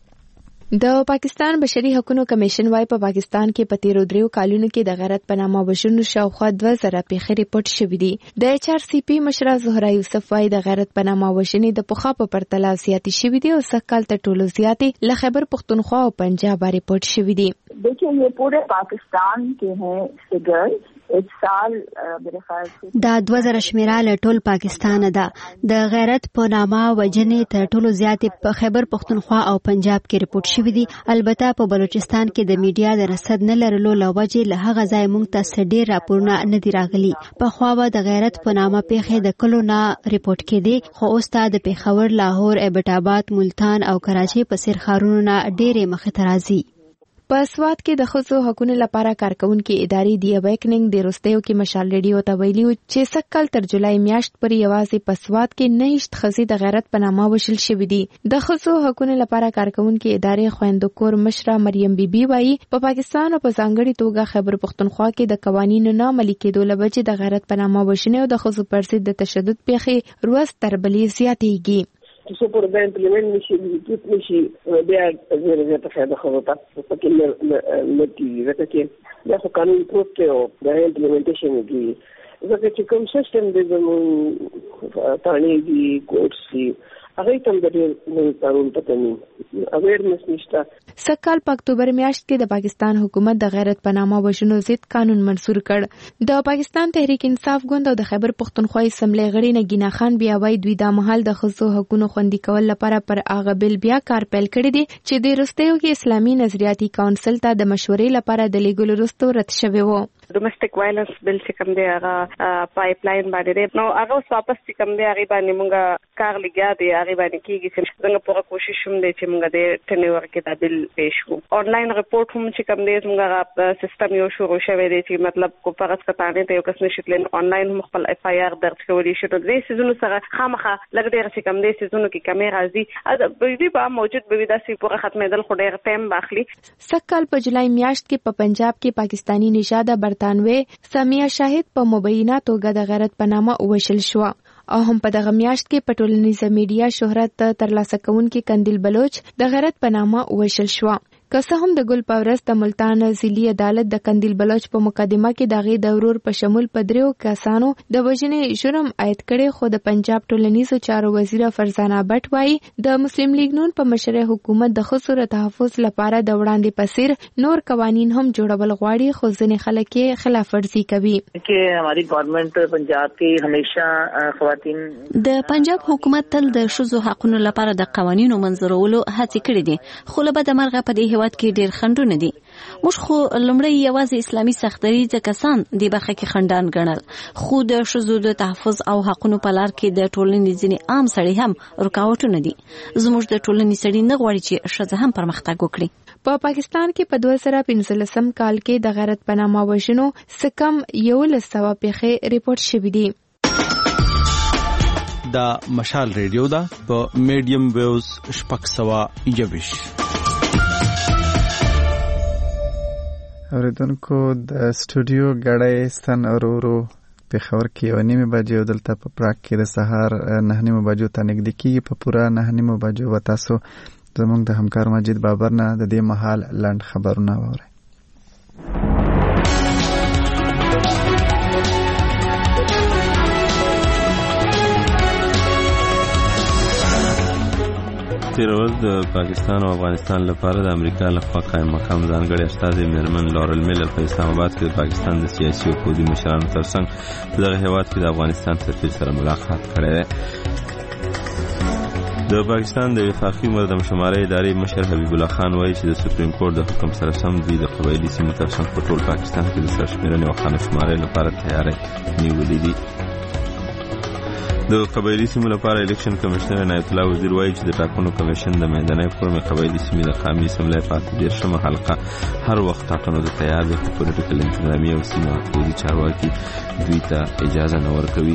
د پاکستان بشري حقوقو کمیشن وايي په پاکستان کې په تیرو 3 کالونو کې د غیرت په نامه وژنو شاوخوا 2000 پیښې ریپورټ شوې دي. د HRCP مشره زهرا یوسف وايي د غیرت په نامه وژنې د پخوا په پرتله زیاتې شوې دي او سږ کال ته ټولو زیاتې له خیبر پختونخوا او پنجاب ریپورټ شوې دي. देखिए ये पूरे पाकिस्तान के हैं फिगर्स. इस साल मेरे ख्याल से دا 2000 شمیره له ټول پاکستان ده. د غیرت په نامه وژنې تر ټولو زیاتې په خیبر پختونخوا او پنجاب کې ریپورټ شوې دي. البته په بلوچستان کې د میډیا د رصد نه لرلو له وجې له هغه ځای موږ ته ډېر راپورونه نه دي راغلي. پخوا به د غیرت په نامه پیښې د کلو نه ریپورټ کېدې خو اوس ته د پېښور، لاهور، ایبټ ملتان او کراچۍ په څېر ښارونو نه ډېرې مخې ته راځي. په سواد کې د ښځو حقوقو لپاره کارکونکو ادارې دی اویکننګ د روستیو کې مشال ریډیو ته ویلي چې سږ کال تر جولای میاشت پورې یوازې په سواد کې 9 ښځې د غیرت په نامه وژل شوې دي. د ښځو حقوقو لپاره کارکونکو ادارې خویندو کور مشره مریم بیبي وایي په پاکستان او په ځانګړي توګه خیبر پختونخوا کې د قوانینو نه عملي کېدو له وجې د غیرت په نامه وژنې او د ښځو پر ضد د تشدد پیښې ورځ تر بلې زیاتېږي. چې پر دا امپلیمنٹ نشي ریپورټ نشي بیا زیاته فائدہ خورته پکې لکه ځکه چې دا خو قانون پروت او دا امپلیمنټیشن دی ځکه چې کوم سیستم د زمون تانی دی کورس دی هغه تم د قانون پته نه اویرنس نشته. سږ کال په اکتوبر میاشت کې د پاکستان حکومت د غیرت په نامه وژنو ضد قانون منسور کړ. د پاکستان تحریک انصاف ګوند او د خیبر پختونخوا اسمبلی غړي نگینا خان بیا وایي دوی د مهال د ښځو حقوقو خوندي کول لپاره پر هغه بل بیا کار پیل کړی دی چې د روستیو کې اسلامي نظریاتي کونسل ته د مشورې لپاره د لیګلو وروسته رد شوی و. ډومېسټک وایلنس بل چې کوم دی هغه پایپ لاین باندې نو هغه واپس چې کوم دی هغه باندې مونږه کار لګیا دی هغه باندې کېږي چې څنګه پوره کوشش هم دی چې مونږ د ټنیور کې دا بل پېښ کړو. آنلاین رپورټ هم چې کوم دی مونږه سیستم یو شروع شوی دی چې مطلب کو فرض کتانې ته یو کس نشیتلین آنلاین هم خپل اف آی آر درج کولی شي. نو دې سيزونو سره خامخا لګ ډېر چې کوم دی سيزونو کې کمې راځي به دې به موجود به داسې پوره ختمېدل خو ډېر ټایم باخلي. سږ کال په جولای میاشت کې په پنجاب کې پاکستانی نژاده برتانوي سمیه شاهد په مبینه توګه د غیرت په نامه وژل شو او هم په دغه میاشت کې په ټولنیزه میډیا شهرت ترلاسه کوونکې کندیل بلوچ د غیرت په نامه وژل شو. که څه هم د ګل پاورس د ملتان ضلعي عدالت د قندیل بلوچ په مقدمه کې د هغې د ورور په شمول په 3 کسانو د وژنې جرم عاید کړی، خو د پنجاب ټولنیزو چارو وزیره فرزانه بټ وایي د مسلم لیگ نون په مشرۍ حکومت د ښځو د تحفظ لپاره د وړاندې په څیر نور قوانین هم جوړول غواړي، خو ځینې خلک یې خلاف ورزي کوي. हमारी गवर्नमेंट पंजाब की हमेशा خواتین د پنجاب حکومت تل د ښځو حقوقو لپاره د قوانینو منځورولو هڅې کړې دي، خو له بده مرغه په دې هیواد کې ډېر خنډونه دي. موږ خو لومړی یوازې اسلامي سختدریځه کسان دې برخه کې خنډان ګڼل، خو د ښځو د تحفظ او حقوقو په لار کې د ټولنې ځینې عام سړي هم رکاوټونه دي. زموږ د ټولنې سړي نه غواړي چې ښځه هم پرمختګ وکړي. په پاکستان کې په 2015 کال کې د غیرت په نامه وژنو څه کم 1100 پیښې ریپورت شوې دي. دا مشال ریډیو ده په میډیم ویوز 621. اوریدونکو د سټوډیو غړی ستن اورورو پېښور کې 9:30 بجې او دلته په پراګ کې د سهار 9:30 بجو ته نږدې کېږي. په پوره 9:30 بجو به تاسو زموږ د همکار مجید بابر نه د دې مهال لنډ خبرونه واورئ. تېره ورځ د پاکستان او افغانستان لپاره د امریکا لخوا قایم مقام ځانګړی استازی میرمن لورل میلر په اسلام آباد کې د پاکستان د سیاسي او پوځي مشرانو ترڅنګ په دغه هېواد کې د افغانستان سفیر سره ملاقات کړی دی. د پاکستان د وفاقي مردم شمارې ادارې مشر حبیب الله خان وایي چې د سپریم کورټ د حکم سره سم دوی د قبایلي سیمو ترڅنګ په ټول پاکستان کې د سرشمېرنې او خانه شمارۍ لپاره تیاری نیولې دي. د قبایلي سیمو لپاره الیکشن کمشنر عنایت الله وزیر وایي چې د ټاکنو کمیشن د میداني فورم قبایلي سیمې د قامي اسمبلۍ په 18مه حلقه هر وخت ټاکنو ته تیار دی، خو پولیټیکل انتظامیه او سیمه پوځي چارواکي دوی ته اجازه نه ورکوي.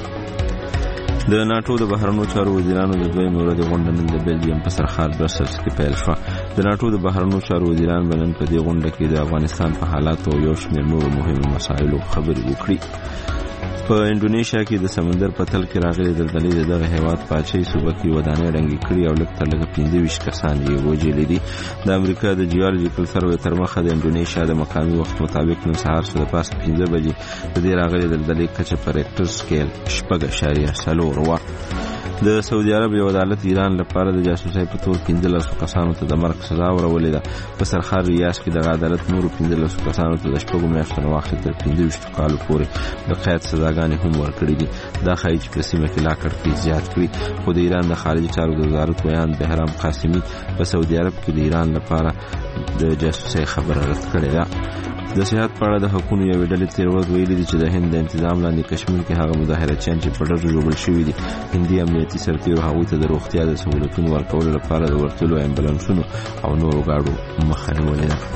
د ناټو د بهرنیو چارو وزیرانو د دویمې ورځې غونډه نن د بیلجیم په سرحد برسلز کې پیل شوه. د ناټو د بهرنیو چارو وزیران به نن په دې غونډه کې د افغانستان په حالاتو او یو شمېر نورو مهمو مسایلو خبرې وکړي. په انډونیشیا کې د سمندر په تل کې راغلي دلدلې د دغه هیواد پاچهي صوبه کې ودانۍ ړنګې کړي او لږ تر لږه 25 کسان یې وژلي دي. د امریکا د جیولوجیکل سروې تر مخه د انډونیشیا د مقامي وخت مطابق نن سهار څه د پاسه 15 بجې د دې راغلي دلدلې کچه په ریکټر سکیل 6.4 وه. د سعودي عرب یو عدالت ایران لپاره د جاسوسۍ په تور 15 کسانو ته د مرګ سزا ورولې ده. په سرخار ریاض کې د عدالت نورو 15 کسانو ته د 6 میاشتو نه واخلي تر 15 کالو پورې د قید سزاګانې هم ورکړې دي. دا ښایي چې په سیمه کې لا کړکېچ زیات کړي، خو د ایران د خارجي چارو د وزارت ویان بهرام قاسمي په سعودي عرب کې د ایران لپاره د جاسوسۍ خبره رد کړې ده. د صحت په اړه د حقوقو یوې ډلې تېره ورځ ویلي دي چې د هند د انتظام لاندې کشمیر کې هغه مظاهرچیان چې په ډزو ژوبل شوي دي هندي امنیتي سرتېرو هغوی ته د روغتیا د سهولتونو ورکولو لپاره د ورتلو امبولانسونو او نورو ګاډو مخه نیولې ده.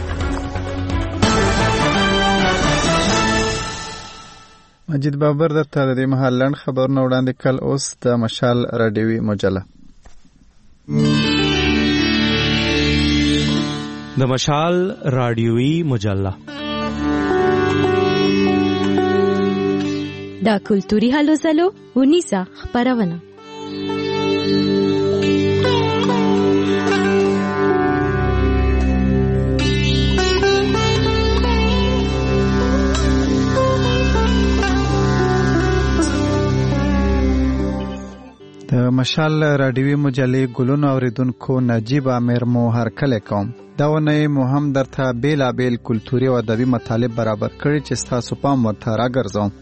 مجید بابر درته د دې مهال لنډ خبرونه وړاندې کړل. اوس د مشال راډیوي مجله. د مشال راډیوي مجله دا کلتوري هلو ځلو ونیسه خپرونه. د مشال راډیوي مجلې ګلونو اوریدونکو نجیب امیر مو هرکلی کوم. دا ونې مو هم درته بیلابیل کلتوري او ادبي مطالب برابر کړي چې ستاسو پام ورته راګرځوم.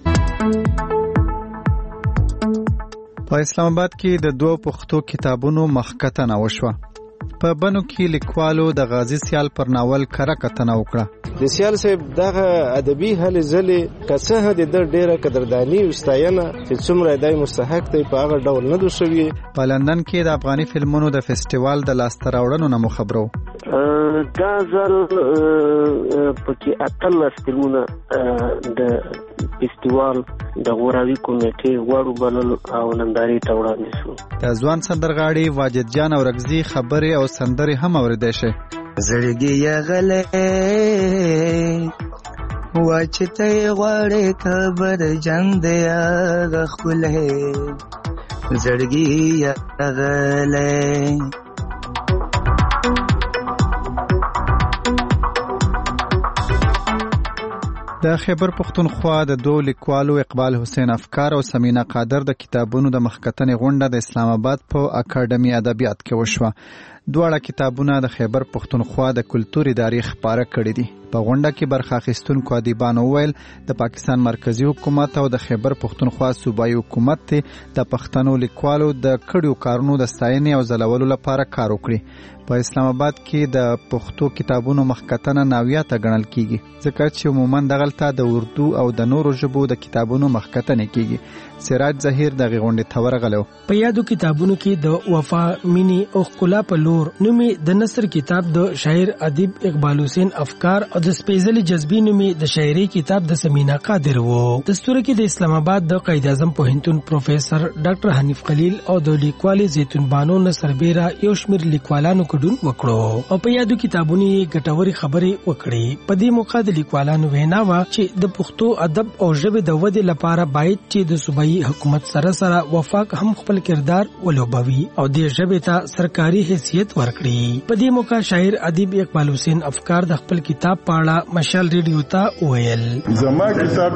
په اسلام آباد کې د 2 پښتو کتابونو مخکتنه وشوه. په بنو کې لیکوالو د غازی سیال پر ناول کره کتنه وکړه. د سیال صاحب دغه ادبي هلې ځلې که څه د ډېره قدرداني او ستاینه چې څومره دی مستحق دی په هغه ډول نه دو شوي. په لندن کې د افغاني فلمونو د فیسټیوال د لاسته راوړنو نه مو خبرو. دا ځل پکې 18 فلمونه د فیسټیوال د غوراوي کمیټې غواړو بلل او نندارې ته وړاندې شو. د ځوان سندرغاړي واجد جان اورګزي خبرې او سندرې هم اورېدای شي. زړګي یغلې واچته غواړې خبر جان دی غخلې زړګي یغلې د خیبر پښتونخوا د دوه لیکوالو اقبال حسین افکار او سمینا قادر د کتابونو د مخکتنې غونډه د اسلام آباد په اکاډمي ادبیات کې وشوه. دواړه کتابونه د خیبر پښتونخوا د کلتور ادارې خپاره کړي دي. په غونډه کې برخه اخیستونکو ادیبانو ویل د پاکستان مرکزی حکومت او د خیبر پښتونخوا صوبایي حکومت د پښتنو لیکوالو د کړیو کارونو د ستاینې او ځلولو لپاره کار وکړي. په اسلام آباد کې د پښتو کتابونو مخکتنه ناویاته ګڼل کیږي ځکه چې عموما دغلته د اردو او د نورو ژبو د کتابونو مخکتنه کیږي. سراج ظهیر د غونډې ته ورغلو. په یادو کتابونو کې د وفا مینی او ښکلا په لور نومي د نثر کتاب د شاعر ادیب اقبال حسین افکار او د سپیشلی جذبی نومي د شاعري کتاب د سمینا قادر وو. دستور کې د اسلام آباد د قائد اعظم پوهنتون پروفیسور ډاکټر حنیف خلیل او د لیکوال زیتون بانو نصر بیره یو شمیر لیکوالانو ګډون وکړو او په یادو کتابونو ګټوري خبرې وکړي. په دې موقع د لیکوالانو وینا وا چې د پښتو ادب او ژبې د ودې لپاره باید چې د صوبایي حکومت سره وفاق هم خپل کردار ولوبوي او د ژبې ته سرکاري حیثیت ورکړي. په دې موقع شاعر ادیب اقبال حسین افکار د خپل کتاب په اړه مشال ریډیو ته ویل. زما کتاب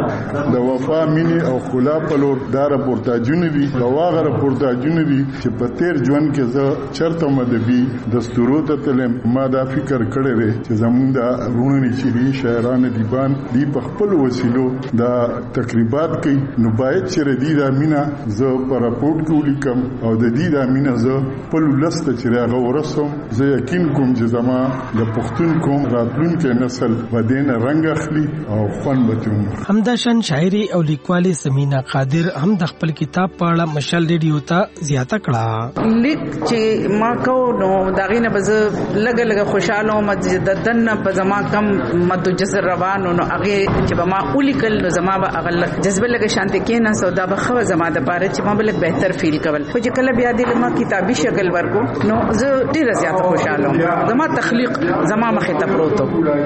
چې د وفا مینی او خلا په لور دا راپورتاجونه دي دا واغه راپورتاجونه دي چې په تیر ژوند کې زه چرته مدبي دستورو ته تلم. ما دا فکر کړی دی چې زمونږ د رونی چې دي شاعران دیبان دی په خپل وسیلو دا تقریبات کوي نو باید چې ردی دا مینا زه په راپورټ کې ولیکم او د دې دا مینا زه په لسته چې راغ ورسوم. زه یقین کوم چې زما د پښتون قوم راتلونکي نسل بدین رنگ اخلي او خوان بتوم. همداشان شاعري او لیکوالي سمینا قادر هم د خپل کتاب په اړه مشال ریډیو ته زیاته کړه. لیک چې ما کو نو داغې نه بز لګ خوشاله مجددن په زما کم مد جسر روانو نو هغه چې ما ولیکل نو زما به هغه جذبه لګ شانته کې نه سودا به خو زما د پاره چې ما بل بهتر فیل کول. خو چې کله بیا د ما کتابي شکل ورکو نو زه ډیر زیات خوشاله یم. زما تخلیق زما مخه ته پروت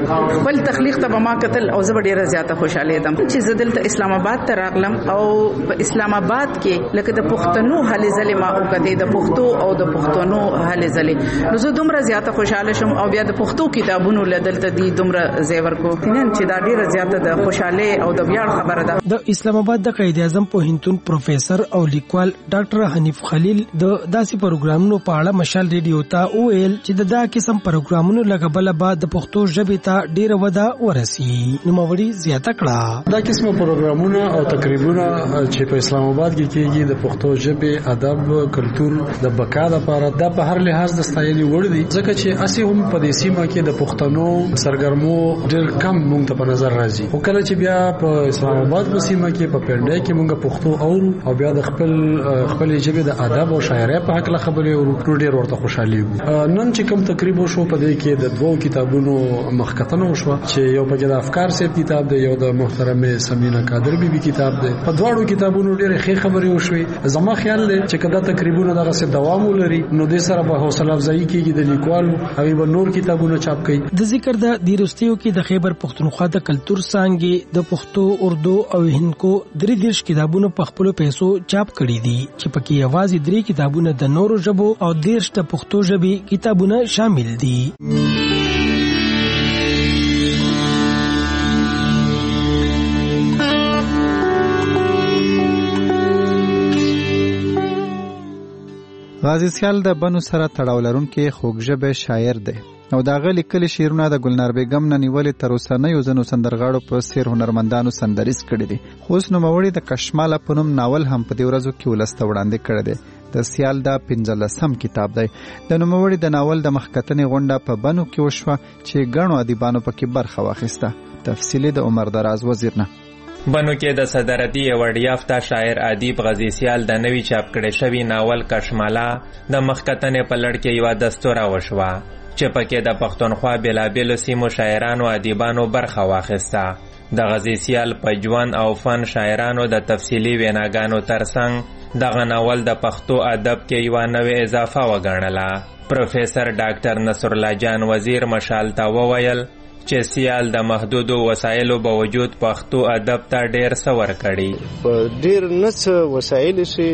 بل تخلیق ته ما قتل او زه ډیر زیات خوشاله یم چې زه دلته اسلام آباد ته راغلم او په اسلام آباد کې لکه د پښتنو هلې ځلې ما او کده د پښتو او د پښتنو هلې ځلې نو زه دومره زیات خوشاله شم او بیا د پښتو کتابونو لدلته دي دومره زیور کو نن چې دا ډیر زیات د خوشاله او د ویاړ خبره ده. د اسلام آباد د قائد اعظم پوهنتون پروفیسور او لیکوال ډاکټر حنیف خلیل د داسې پروګرامونو په اړه مشال ریډیو ته ویل چې دا قسم پروګرامونو لګبل بعد د پښتو ژبې ته ډیر وده ورسي. نو موري زیاته کړه دا قسم پروګرامونه او تقریبونه چې په اسلام آباد کې کېږي د پښتو ژبې ادب کلتور د بقا لپاره دا په هر لحاظ د ستایلي وړ دي ځکه چې اسی هم په دې سیمه کې د پښتنو سرګرمو ډیر کم مونږ ته په نظر راځي. او کله چې بیا په اسلام آباد په سیمه کې په پنده کې مونږ پښتو او بیا د خپل ژبې د ادب او شاعرۍ په حق له خبرې ورو ډیر ورته خوشالي وو. نن چې کوم تقریبا شو په دې کې د دوه کتابونو مخکتنه وشو چې یو په د افکار سیب کتاب دی یو د محترمه سمینا قادر بیبي کتاب دی. په دواړو کتابونو ډېر ښه خبرې وشوي. زما خیال دی چې کله تقریبا دغه څه دوام ولري نو د سره به حوصله افزایی کیږي د لیکوالو او به نور کتابونه چاپ کړي. د ذکر د دیرستیو کې د خیبر پښتونخوا د کلتور څانګې د پښتو اردو او هندکو 33 کتابونه په خپل پیسو چاپ کړي دي چې پکې یوازې 3 کتابونه د نورو ژبو او 10 د پښتو ژبې کتابونه شامل دي. غازی سیال د بنو سره تړاو لرونکي خوږژبه شاعر دی او دا غلي کلی شیرونه د ګلنار بیگم نه نیولې تر اوسه نه یو ځنو سندرغاړو په سیر هنرمندانو سندریز کړي دي. خو اوس نوموړي د کشماله په نوم ناول هم په دې ورځو کې ولسته وړاندې کړی دی. د سیال دا 15 کتاب دی. د نوموړي د ناول د مخکتنې غونډه په بنو کې وشوه چې ګڼو ادیبانو پکې برخه واخیسته. تفصیلی د عمر دراز وزیر نه. بنو کې د صدارتي ایوارډ یافته شاعر ادیب غازی سیال د نوي چاپ کړي شوی ناول کشماله د مخکتنې په لړ کې یو دستوره وشوه چې پکې د پښتونخوا بېلابېلو سیمو شاعرانو ادیبانو برخه واخیسته. د غازی سیال په ژوند او فن شاعرانو د تفصیلي ویناګانو ترڅنګ دغه ناول د پښتو ادب کې یو نوې اضافه وګڼله. پروفیسور ډاکټر نصر الله جان وزیر مشال ته وویل چې سیال د محدودو وسایلو باوجود پښتو ادب ته ډیر څه ورکړي. په ډیر نه څه وسایل شي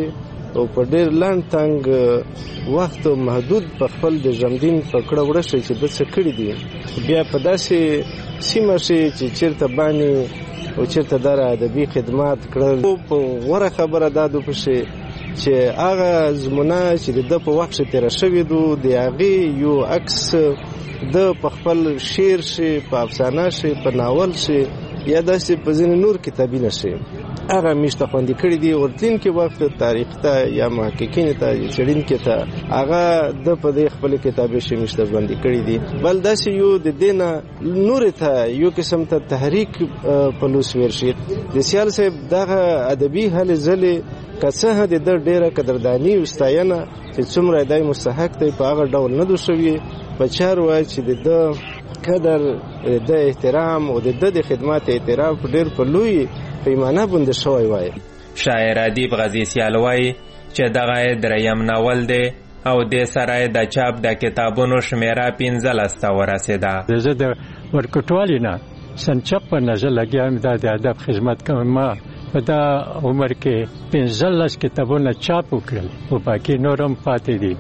او په ډیر لاند تنگ وخت او محدود په خپل د ژوندین په کړه وړه شي چې د څه کړی دي بیا په داسې سیمه شي چې چیرته باندې او چیرته در ادبي خدمات کړل په غوړه خبره دادو پشه چې هغه زمونه چې د په وخت تیر شوی دو د هغه یو عکس د خپل شعر شي په افسانه شي په ناول شي یا داسې په ځینې نور کتابونه شي هغه مشته خوندې کړی دی ورتلین کې وخت تاریخ ته یا محققین ته یا چړین کې ته هغه د په دې خپل کتابې شي مشته باندې کړی دی بل داسې یو د دینه نور ته یو قسم ته تحریک په لوس ورشي د سیال صاحب دغه ادبي هلې ځلې کڅه د ډیره قدردانی واستاینه چې څومره دای مستحق دی په هغه ډول نه دوشوي په چار وای چې د قدر د احترام او د خدمات اعتراف ډیر په لوی پیمانه باندې شوی وای شاعر ادیب غازی سیالوی چې دغه دریم ناول دی او د سره د چاپ د کتابونو شمیره 15 ته ورسیده زه د ورکټوالینا سنچپ په نظر لګیام د ادب خدمت کوم ما په دا عمر کې 15 کتابونه چاپ وکړل او باقي نورم پاتې دي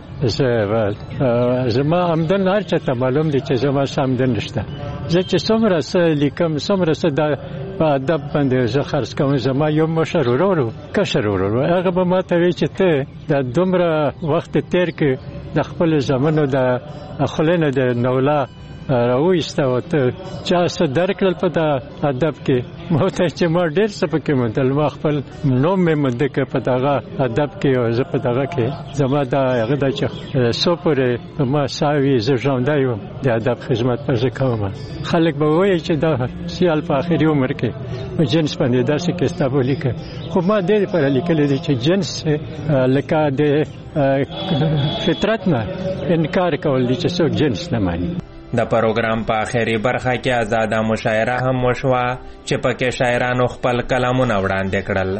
زما آمدن هر چا ته معلوم دي چې زما آمدن نشته زه چې څومره څه لیکم څومره څه د ادب باندې زه خرڅ کوم زما یو مشر ورور کشر ورور هغه به ما ته وی چې ته د دومره وخت تیر کې د خپل زمانو د خلینو د نولا راوېسته او ته چا څه درکړل په د ادب کې مو ته چې ما ډېر څه پکې مندل ما خپل نوم مې مند کې په دغه ادب کې او زه په دغه کې زما دا هغه د چې سو پرې ما ساوي زه ژوندی وم د ادب خدمت پرې کوم خلک به وایي چې دا سیال په اخري عمر کې جنس باندې داسې کتاب ولیکه خو ما ډېر پر لیکل دي چې جنس لکه د فطرت نه انکار کول دي چې څوک جنس نه مانی د پروګرام په اخري برخه کې آزاده مشاعره هم وشوه چې پکې شاعرانو خپل کلامونه وړاندې کړل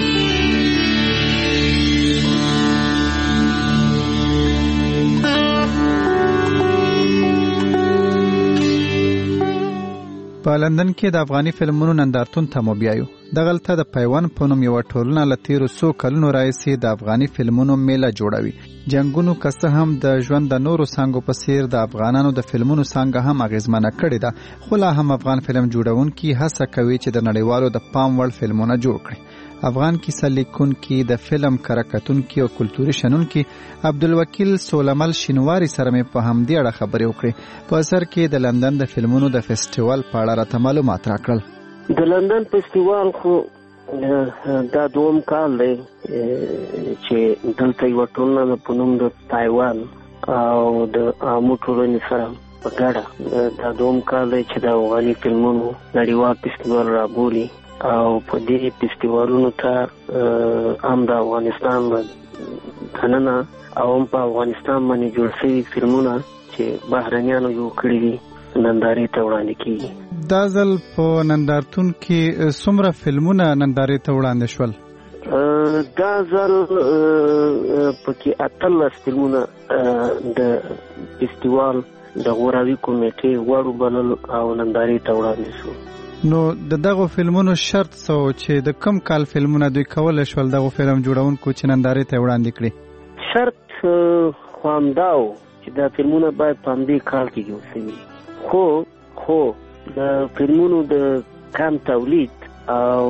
په لندن کې د افغاني فلمونو نندارتون ته مو بیایو دغلته د پیوان په نوم یو ټولنه له تیرو څو کلونو راهیسې د افغاني فلمونو میله جوړوي جنگونو کسه هم د ژوند د نورو څانګو په څیر د افغانانو د فلمونو څانګه هم اغیزمنه کړې ده خو لا هم افغان فلم جوړونکي هڅه کوي چې د نړیوالو د پام وړ فلمونه جوړ کړي افغان کیسه لیکونکي د فلم کرکټونکي او کلتوري شنونکي عبدالوکیل سولمل شینواری سره مې په همدې اړه خبرې وکړې په اثر کې د لندن د فلمونو د فیسټیوال په اړه راته معلومات راکړل د لندن فیسټیوال خو دا دوم کال دی چې دلته یو ټولنه په نوم د تایوان او د عامو ټولنې سره په ګډه دا دوم کال دی چې د افغاني فلمونو نړیوال فیسټیوال رابولي او په دې فیسټیوالونو ته هم د افغانستان دننه او هم په افغانستان باندې جوړ شوي فلمونه چې بهرنیانو جوړ کړي دي نندارې ته وړاندې کیږي دا ځل په نندارتون کې څومره فلمونه نندارې ته وړاندې شول دا ځل پکې 18 فلمونه د فیسټیوال د غوراوي کمیټې وړو بلل او نندارې ته وړاندې شو نو دغه فلمونو شرط څه چې د کم کال فلمونه دوی کولای شول دغه فلم جوړونکو چې نندارې ته وړاندې کړي شرط خو همداو چې دا فلمونه باید په همدې کال کې جوړ شي خو د فلمونو د کم تولید او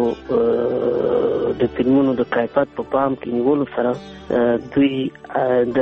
د فلمونو د کیفیت په پام کې نیولو سره دوی د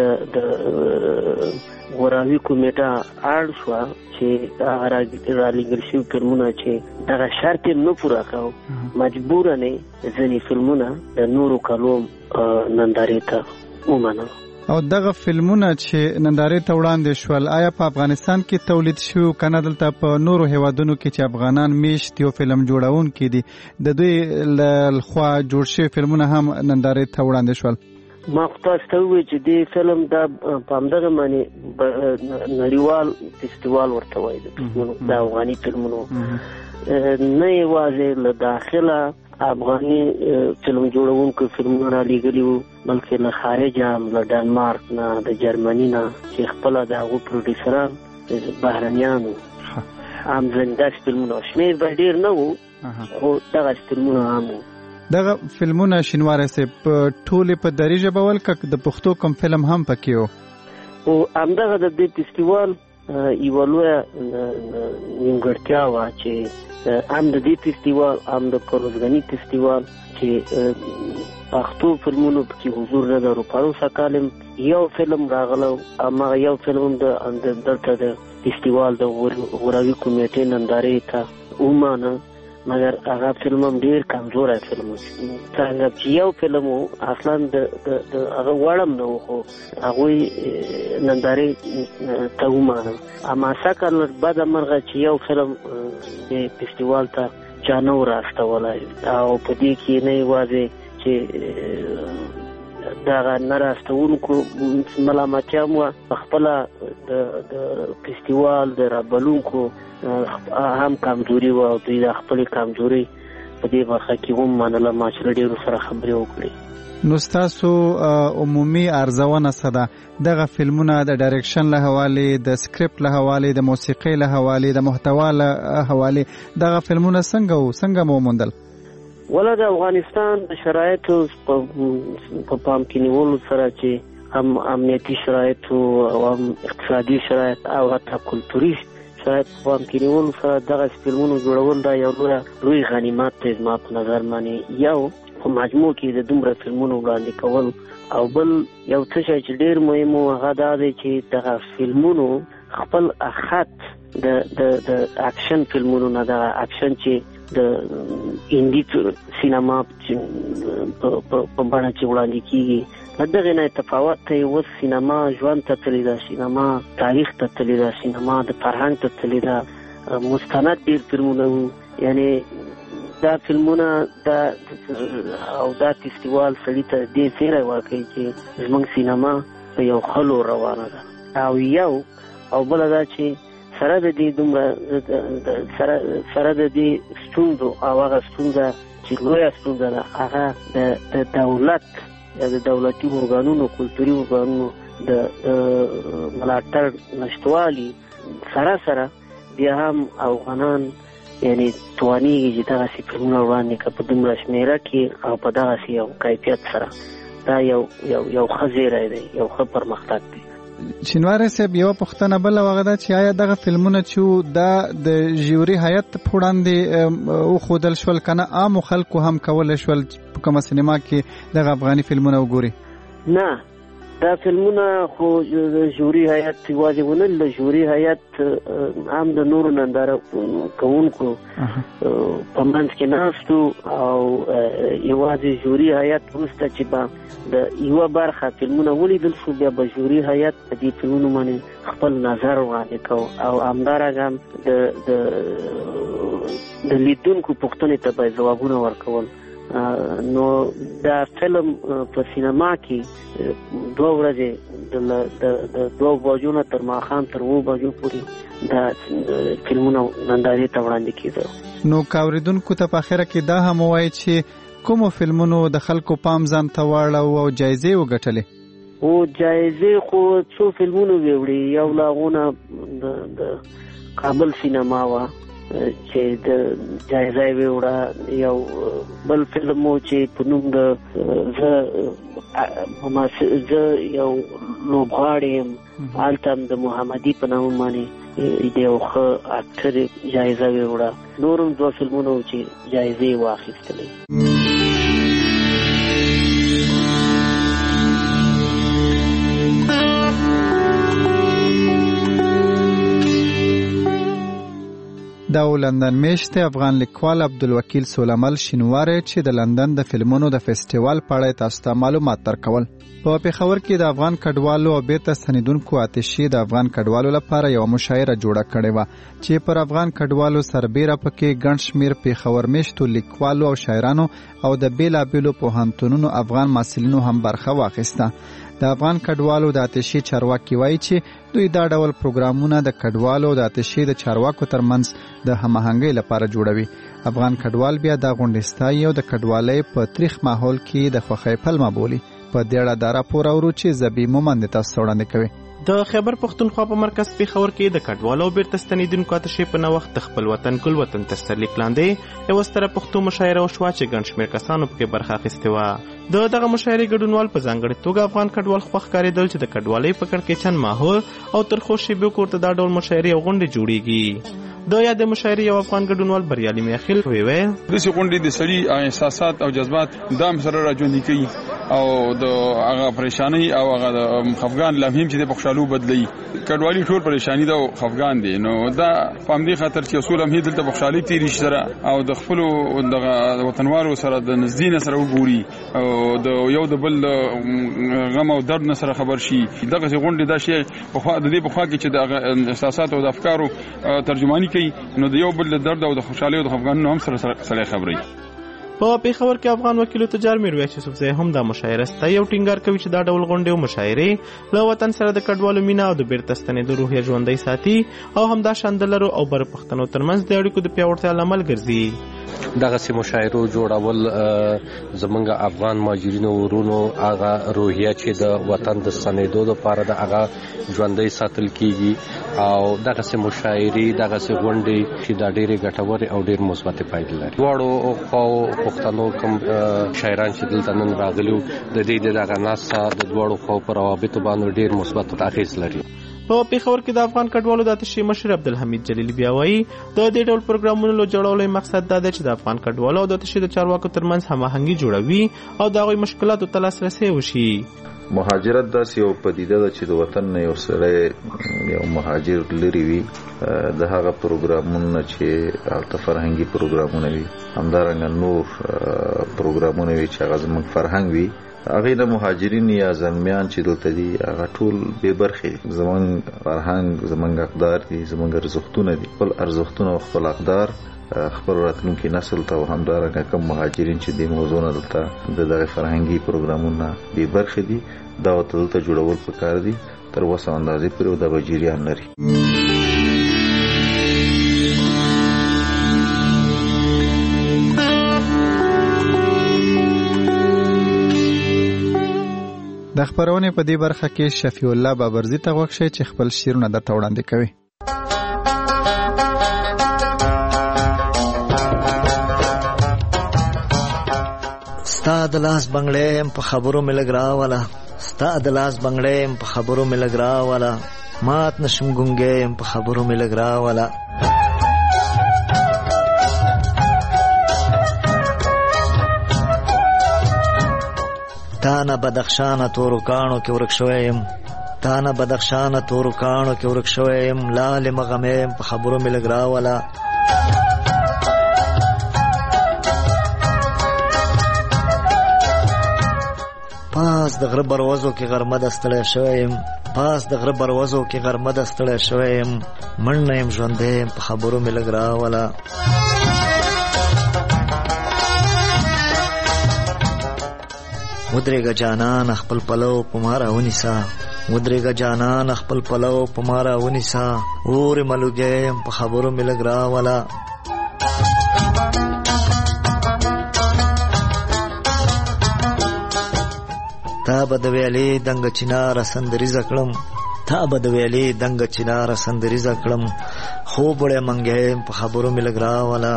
غوراوي کمیټه اړ شو چې رالیږل شوي فلمونه چې دغه شرط یې نه پوره کاوه مجبورانه ځینې فلمونه د نورو کالو نندارې ته ومنل او دغه فلمونه چې نندارې ته وړاندې شول آیا په افغانستان کې تولید شوي کنه دلته په نورو هیوادونو کې چې افغانان میشت یو فلم جوړونکي دي د دوی لخوا جوړ شوي فلمونه هم نندارې ته وړاندې شول ما خو تاسو ته وویل چې دې فلم دا په همدغه معنی نړیوال فیسټیوال ورته وایي د افغاني فلمونو نه یوازې له داخله افغاني فلم جوړونکو فلمونه را لېږلي وو بلکې له خارجه هم له ډنمارک نه د جرمني نه چې خپله د هغو پروډیوسران بهرنیانو هم ځینې داسې فلمونه شمېر به ډېر نه وو خو دغسې فلمونه هم وو دغه فلمونه شینواره سه په ټوله په دري ژبه ول ک د پښتو کوم فلم هم پکې وو او همدغه د دې فستیوال یو لوی نیمګړتیا وه چې هم د دې فستیوال هم د کروزګني فستیوال چې پښتو فلمونو پکې حضور نه درو پروسه کالم یو فلم راغلو اما یو فلم د دلته د فستیوال د غوراوي کمیټې نندارې ته ومانه مګر هغه فلم هم ډیر کمزوری فلم و څنګه چې یو فلم و اصلا د هغه وړم نه و خو هغوی نندارې ته ومانه اما سکل بده مرغه چې یو فلم د فستیوال ته چا نه و راستولی او په دې کې نه یوازې چې دغه نه راستونکو ملامتیا هم وه په خپله د فستیوال د رابلونکو هم کمزوري وه او دوی د خپلې کمزوري په دې برخه کې هم منله ما چې له ډېرو سره خبرې وکړې. نو ستاسو عمومي ارزونه څه ده؟ دغه فلمونه د ډایرکشن له حوالې، د سکرپټ له حوالې، د موسیقۍ له حوالې، د محتوا له حوالې دغه فلمونه څنګه مو موندل؟ ولا د افغانستان د شرایطو په پام کې نیولو سره چې هم امنیتي شرایط او هم اقتصادي شرایط او حتی کلتوري شرایط په پام کې نیولو سره دغه فلمونو جوړول دا یو لوی غنیمت دی زما په نظر باندې. یو په مجموع کې د دومره فلمونو وړاندې کول او بل یو څه شی چې ډېر مهم و هغه دا دی چې دغه فلمونو خپل خط د اکشن فلمونو نه دغه اکشن چې د هندي سینما په بڼه چې وړاندې کیږي له دغې نه تفاوت دی. اوس سینما ژوند ته تللې ده، سینما تاریخ ته تللې ده، سینما د فرهنګ ته تللې ده. مستند ډېر فلمونه وو، یعنې دا فلمونه او دا فستیوال سړي ته دې زیری ورکوي چې زموږ سینما په یو ښه لور روانه ده. او بله دا چې سره د دې دومره سره د دې ستونزو او هغه ستونزه چې لویه ستونزه ده هغه د دولت یا د دولتي ارګانونو کلتوري ارګانونو د ملاتړ نشتوالي سره بیا هم افغانان یعنی توانیږي چې دغسې فلمونه وړاندې کړه په دومره شمېره کې او په دغسې یو کیفیت سره. دا یو ښه زیری دی، یو ښه پرمختګ دی. شینواره صاحب یو پوښتنه بله وغه ده چې آیا دغه فلمونه چې دا د ژوري هیئت په وړاندې وښودل شول که نه عامو خلکو هم کولی شول په کومه سینما کې دغه افغاني فلمونه وګوري؟ نه، دا فلمونه خو د ژوري هیئت یوازې ونه د ژوري هیئت هم د نورو ننداره کوونکو په منځ کې ناستو او یوازې ژوري هیئت وروسته چې به د یوه برخه فلمونه ولیدل شو بیا به ژوري هیئت په دې فلمونو باندې خپل نظر وړاندې کو او همدارنګه هم د لیدونکو پوښتنې ته به ځوابونه ورکول. نو دا فلم په سینما کې 2 ورځې د 2 بجو نه تر ماښام تر 9 بجو پورې دا فلمونه نندارې ته وړاندې کېده. نو کاوریدونکو ته په اخره کې دا هم ووایي چې کومو فلمونو د خلکو پام ځان ته واړو او جایزې وګټلې؟ او جایزې خو څو فلمونو ویوړي. یو له هغو د کابل سینما وه چې د جایزه یې ویوړه. یو بل فلم و چې په نوم د زه یو لوبغاړی یم، هلته هم د محمدي په نامه باندې د یو ښه اکټر جایزه ویوړه. نور هم 2 فلمونه و چې جایزې یې واخیستلې. دا لندن میشت افغان لیکوال عبدالوکیل سولمل شینواره چې د لندن د فلمونو د فستیوال په اړه تاسو ته معلومات درکول. په پېښور کې د افغان کډوالو او بیرته ستنېدونکو آتشي د افغان کډوالو لپاره یو مشاعره جوړه کړې وه چې پر افغان کډوالو سربیره پکې ګڼ شمېر پېښور میشتو لیکوالو او شاعرانو او د بېلابېلو پوهنتونونو افغان محصلینو هم برخه واخیسته. د افغان کډوالو د آتشي چارواکي وایي چې دوی دا ډول پروګرامونه د کډوالو د آتشي د چارواکو ترمنځ د هماهنګۍ لپاره جوړوي. افغان کډوال بیا دا غونډې ستایي او د کډوالۍ په تریخ ماحول کې د خوښۍ پلمه بولي. په دې اړه دا راپور اورو چې زبی مومند تاسو وړاندې کوي. د خیبر پښتونخوا په مرکز پیښور کې د کډوالو او بیرته ستنېدونکو اتشې په نوښت د خپل وطن ګل وطن تر سرلیک لاندې یوه ستره پښتو مشاعره وشوه چې ګڼ شمېر کسانو پکې برخه اخیستې وه. د دغه مشاعرې ګډونوال په ځانګړې توګه افغان کډوال خوښ ښکارېدل چې د کډوالۍ په کړکېچن ماحول او ترخو شیبو کې ورته دا ډول مشاعرې او غونډې جوړېږي. د یاد مشاعرې یو افغان ګډونوال بریالي میاخیل وویل داسې غونډې د سړي احساسات او جذبات دام سره راژوندي کوي او د هغه پریشانی او هغه د خفګان لمحې چې د خوشحالو بدلی. کډوالي ټول پریشانی ده او خفګان دي، نو دا په همدې خاطر چې اصول هم دلته په خوشحالي تیری سره او د خپل د وطنوالو سره د نږدې سره وګوري او د یو د بل غم او درد سره خبر شي. دغه غونډې دا شی په د دې په خوا کې چې د احساسات او د افکارو ترجمانی کوي، نو د یو بل د درد او د خوشحالي او د خفګان هم سره خبري. په پیښور کې افغان وکیل تجار میرویس یوسفزی هم د مشاعره ستایي او ټینګار کوي چې دا ډول غونډې او مشاعرې له وطن سره د کډوالو مینه او د بیرته ستنېدو روحیه ژوندۍ ساتي او همدا شان د لرو او بر پښتنو ترمنځ د اړیکو د پیاوړتیا لامل ګرځي. دغسې مشاعرو جوړول زمونږ افغان مهاجرینو ورونو هغه روحیه چې د وطن د ستنېدو دپاره د هغه ژوندۍ ساتل کیږي او دغسې مشاعرې دغسې غونډې چې دا ډېرې ګټورې او ډېر مثبتې پایلې لري. دواړو خواو پښتنو کوم شاعران چې دلته نن راغلي د دې دغه ناسا د دواړو خواو په روابطو باندې ډېر مثبت اغېز لري. په پیښور کې د افغان کډوالو د اتشې مشر عبدالحمید جلیلی بیا وایي د دې ډول پروګرامونو له جوړولو مقصد دا دی چې د افغان کډوالو او د اتشې د چارواکو ترمنځ هماهنګي جوړوي او د هغوی مشکلاتو ته لاسرسی وشي. مهاجرت داسې یو پدیده ده چې د وطن نه یو سړی یو مهاجر لري وي د هغه پروګرامونه چې هلته فرهنګي پروګرامونه وي، همدارنګه نور پروګرامونه وي چې هغه زموږ فرهنګ وي، هغې د مهاجرین یا زلمیان چې دلته دي هغه ټول بې برخې زموږ فرهنګ زموږ اقدار دي، زموږ ارزښتونه دي. خپل ارزښتونه او خپل اقدار خپل راتلونکي نسل ته او همدارنګه کوم مهاجرین چې د موضوع نه دلته د دغه فرهنګي پروګرامونه بې برخې دي دا ورته دلته جوړول پکار دي تر اوسه اندازې پورې او دغه جریان لري. د خبرونې په دې برخه کې شفیع الله بابرزي ته غوږ شئ چې خپل شعرونه درته وړاندې کوي. ستا د لاس بنګړې په خبرو مې لګ راوله، ستا د لاس بنګړې په خبرو مې لګ راوله، مات نشم ګونګې په خبرو مې لګ راوله. تا نه بدخشانه تورو کاڼو کې ورک شوی یم، تا نه بدخشانه تورو کاڼو کې ورک شوی یم، لالې مغمې په خبرو مې لګ راوله. پاس د غره بروزو کې غرمه د ستړی شوی یم، پاس د غره بروزو کې غرمه د ستړی شوی یم، منډه یم ژوندی یم په خبرو مې لګ راوله. ودرېږه جانان خپل پلو په ما راونیسه، ودرېږه جانان خپل پلو په ما راونیسه، اورې ملوګی یم په خبرو مې لګ راوله. تا به د ویلې دنګه چناره سندریزه کړم، تا به د ویلې دنګه چناره سندریزه کړم، خوب وړی منګی یم په خبرو مې لګ راوله.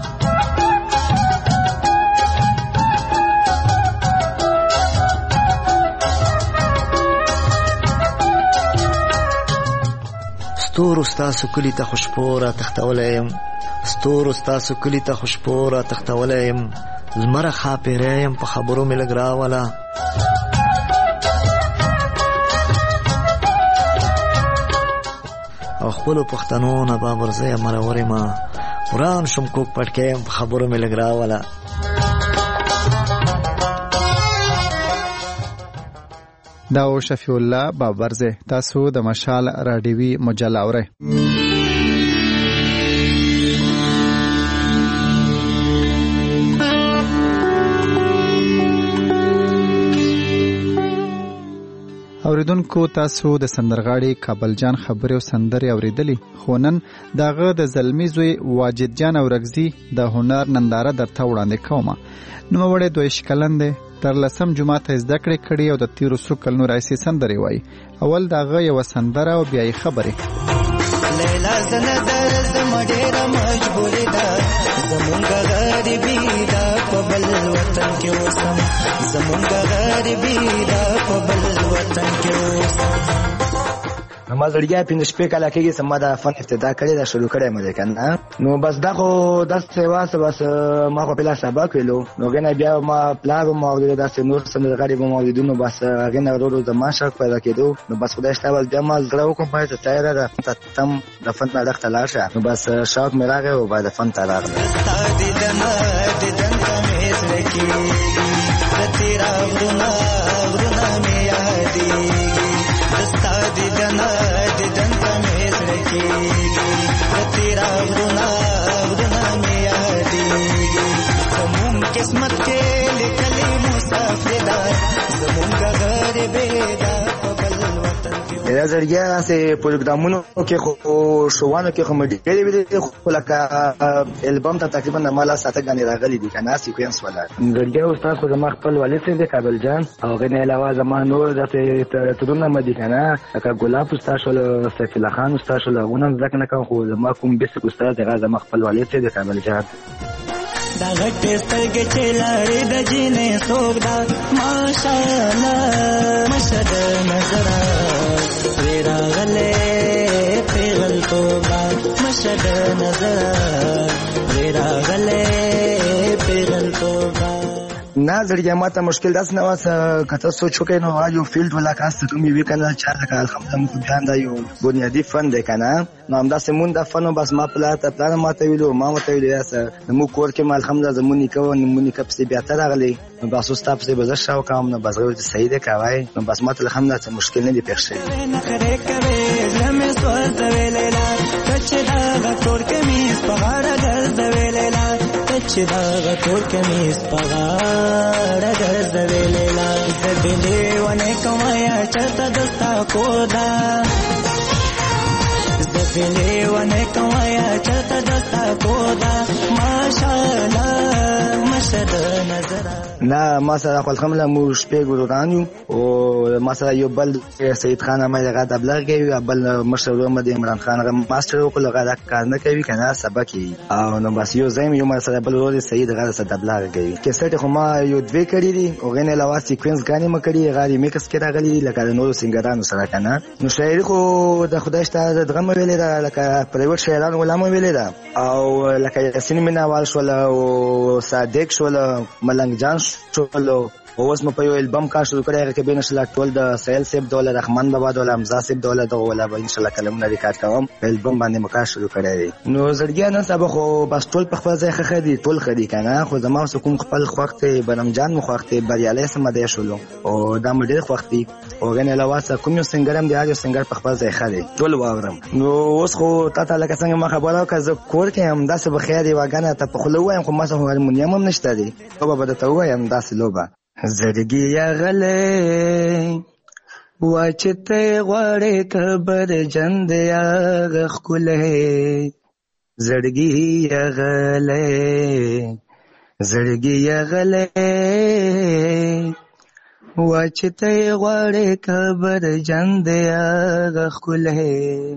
ستورو ستاسو کلی ته خوشبو را تختولی یم، ستورو ستاسو کلی ته خوشبو را تختولی یم، لمره ښاپیری یم په خبرو مې لګ راوله. او خپلو پښتنو نه بابرزی مرور یم، وران شم کوک پټکی یم په خبرو مې لګ راوله. دا و شفیع الله بابرزی. تاسو د مشال راډیوي مجله اورئ. اوریدونکو تاسو د سندرغاړي کابل جان خبرې او سندرې اوریدلې، خو نن دغه د زلمی زوی واجد جان اورغزي د هنر ننداره درته وړاندې کومه. نوموړی 22 کلن دی، تر 10 جماعت زده کړې کړي او د 13 کلونو راهیسې سندرې وایي. اول دغه یو سندره او بیا یې خبرې. لیلا زنظر زمډېره مجبورې ده، زمونږه غریبي ده په بل وطن کې اوسم، زمونږه غریبي ده په بل وطن کې اوسم. ما زړګیا 15 کاله کېږي چې ما د فن ابتدا کړې ده، شروع کړې مې ده کنه. نو بس دا خو داسې واسه بس ما خو پهلا سبق ویلو، نو غنه بیا ما پلار ما اورېدل داسې نور سندرغاړي به ما اورېدل، نو بس غنه ورو د ما شک پیدا کېدو. نو بس خدای شته بیا ما زړه وکم پای ته تیار ده تم د فن نه لخت لاشه. نو بس شوق مې راغی او بعد فن ته راغله. قسمت کې لیکلي مسافر دا زمونږه غریبې دا په بل وطن کې. دا زړګیا سه پروګرامونو کې خو شوانو کې خو مې ډېرې ویلې، خو لکه البوم ته تقریبا مالا ساته غني راغلي دي کنه سیکوینس ولا. زړګیا استاد خو زما خپل والد سره د کابل جان او غنه علاوه زما نور داسې ترونه مدي کنه، لکه ګلاب استاد شول، سیف الله خان استاد شول، غونم ځکه نه خو زما کوم بیس استاد هغه زما خپل والد سره د کابل جان. دا غټه سترګې چې لارې د جینې څوک دا ماشاءالله مشد نظر وی راغلې پیغل توبه مشد نظر وی راغلې پیغل توبه. نه زړګیا ماته مشکل داس نه واسه کته سوچ وکړ نو یو فیلډ ولا کاست کوم وی کنه چا لکه الحمدلله بیان دا یو بنیادی فن دی کنه. نو همدا سمون د فن بس ما پلان ماته ویلو، ما ماته ویلو یاسه مو کور کې الحمدلله زمونی کو نمونی کپ سي بیا تر غلي. نو بس اوس تاسو به زړه شاو کوم نو بس غوړ صحیح دی کوي. نو بس ماته الحمدلله مشکل نه دی پېښ شي. چې دا غټور کمیس پغاړه ګرځوي لیلا زبلې ونه کومه چرته دستا کودا زبلې ونه کومه چرته دستا کودا ماشاءالله مشد نظر. نه ما سره خپل خمله مو شپې ګورانیو او ما سره یو بل سید خان مې هغه دبلغ کوي، بل مشر محمد عمران خان هغه ماستر وکړ هغه کار نه کوي کنه سبق یې. او نو بس یو زم یو ما سره بل ورور سید هغه سره دبلغ کوي. کیسټ خو ما یو دوی کړی دي او غنه علاوه سیکوینس غانې ما کړی غاری میکس کې راغلی لکه نور سنگرانو سره کنه. نو شاعری خو د خدای شته دغه ویلې ده لکه پرایوټ شاعران علماء ویلې ده، او لکه یاسین میناوال شول او صادق شول، ملنګ جان شولو، اوس مې په یو البم کار شروع کړی هغه کې به نشل ټول د سهیل صاحب دوله رحمان بابا دوله حمزه صاحب دوله دوله به ان شاء الله کلمونه ریکارډ کوم په البم باندې مکار شروع کړی دی. نو زړګیا نن سبا خو بس ټول په خپل ځای ښه دي، ټول ښه دي کنه. خو زما کوم خپل خوښ دی بنم جان مو خوښ دی بریالي سم دی شولو او دا مې ډېر خوښ دی. او غن علاوه کوم یو سنگر هم دی هغه سنگر په خپل ځای ښه دی ټول واورم. نو اوس خو تاسو لکه څنګه ما خبره وکړه کور کې هم داسې بخیر دی واګنه ته په خلوه هم خو ما سره هارمونیم هم نشته دی او به ته وایم داسې لوبه. زړګیا غلې واچته غوړې کبر جند یا غخله زړګیا غلې واچته غوړې کبر جند یا غخله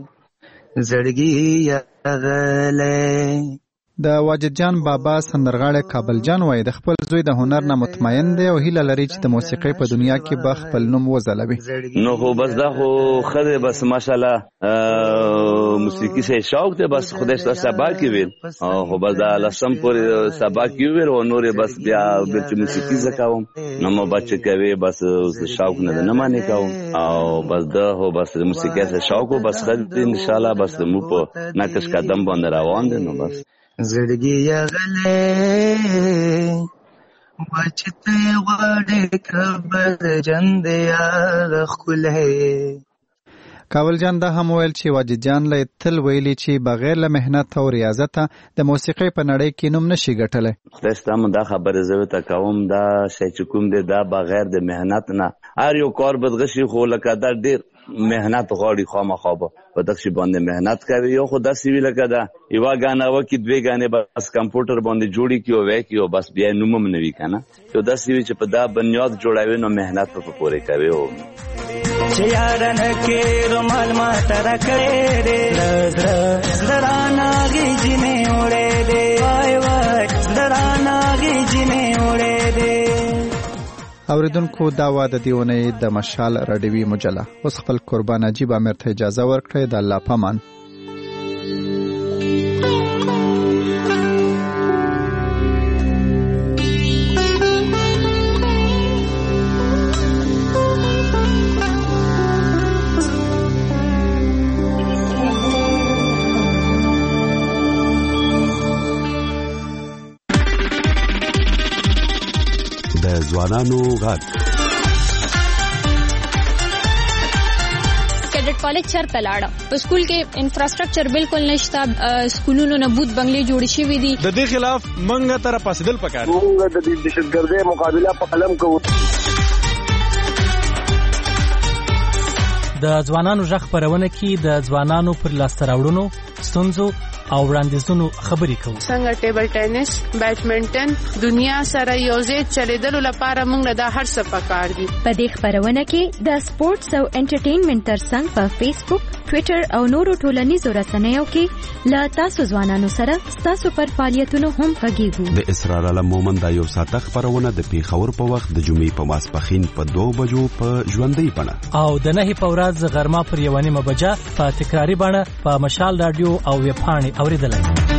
زړګیا غلې. د واجد جان بابا سندرغاړی کابل جان وایي د خپل زوی د هنر نه مطمئن دی او هیله لري چې د موسیقۍ په دنیا کې به خپل نوم وځلوي. نو خو بس دا خو خره بس ماشاءالله موسیقي سه شوق دی، بس خدای ستاسو سبا کې ویل او خو بس دا لسم پورې سبا کې ویل او نور بس بیا د موسیقي زکاوم نو ما بچ کوي بس شوق نه مانی کوم او بس دا هو بس د موسیقي سه شوق بس خدای ان شاء الله بس مو په نقش قدم باندې روان دي. نو بس زړګیا غلې واچته غوړې کبر جند یا غخله. کاول جان دا هم ویل چې واجد جان له تل ویلي چې بغیر له مهنت او ریاضت د موسیقۍ په نړۍ کې نوم نشي ګټلی. خدای ستاسو دا خبره زه ته کوم، دا شی چې کوم دی دا بغیر د مهنت نه هر یو کار بدغشي، خو لکه دا ډیر مهنت غواړي، خامخا په دغه شی باندې مهنت کوي. یو خو داسې وی لکه دا یوه ګانه وکړي دوې ګانې بس کمپیوټر باندې جوړي کړي او وایي کړي او بس بیا نوم هم نه وي که نه. یو داسې وي چې په دا بنیاد جوړوي نو مهنت په پورې کوي. چې یاران کې رومال ما تر کړې دې زرانا گی جنې وړې دې وای وای زرانا گی جنې وړې دې. اوریدونکو دا وا د دیونې د مشال راډیوي مجله. اوس خپل قربان عجیب امیر ته اجازه ورکړئ. د الله پامان. ځوانانو غږ کیډټ کالج چرته لاړه. په سکول کې انفراستراکچر بالکل نشته، سکولونو نه بوت بنگلې جوړ شوې دي. د دې خلاف منګه تر پاسدل پکار. موږ د دهشتګردۍ مقابله په قلم کوو. د ځوانانو غږ خپرونه کې د ځوانانو پر لاسته راوړنو، ستونزو او وړاندیزونو خبرې کوو. څنګه ټیبل ټینس، بیډمنټن دنیا سره یوځای چلیدلو لپاره موږ دا هر څه پکار دي. په دې خبرونه کې د سپورتس او انټرټینمنټ ترڅنګ په فیسبوک، ټویټر او نورو ټولنیزو رسنیو کې له تاسو ځوانانو سره تاسو پر فعالیتونو هم غږیږو. د اسرار علم مومن دا یو ساعته خبرونه د پیښور په وخت د جمعې په ماسپښین په 2 بجو په ژوندۍ بڼه او د 9 په ورځ غرمه پر 1:30 بجه په تکراری بڼه په مشال رادیو او ویب پاڼې اوریدلای.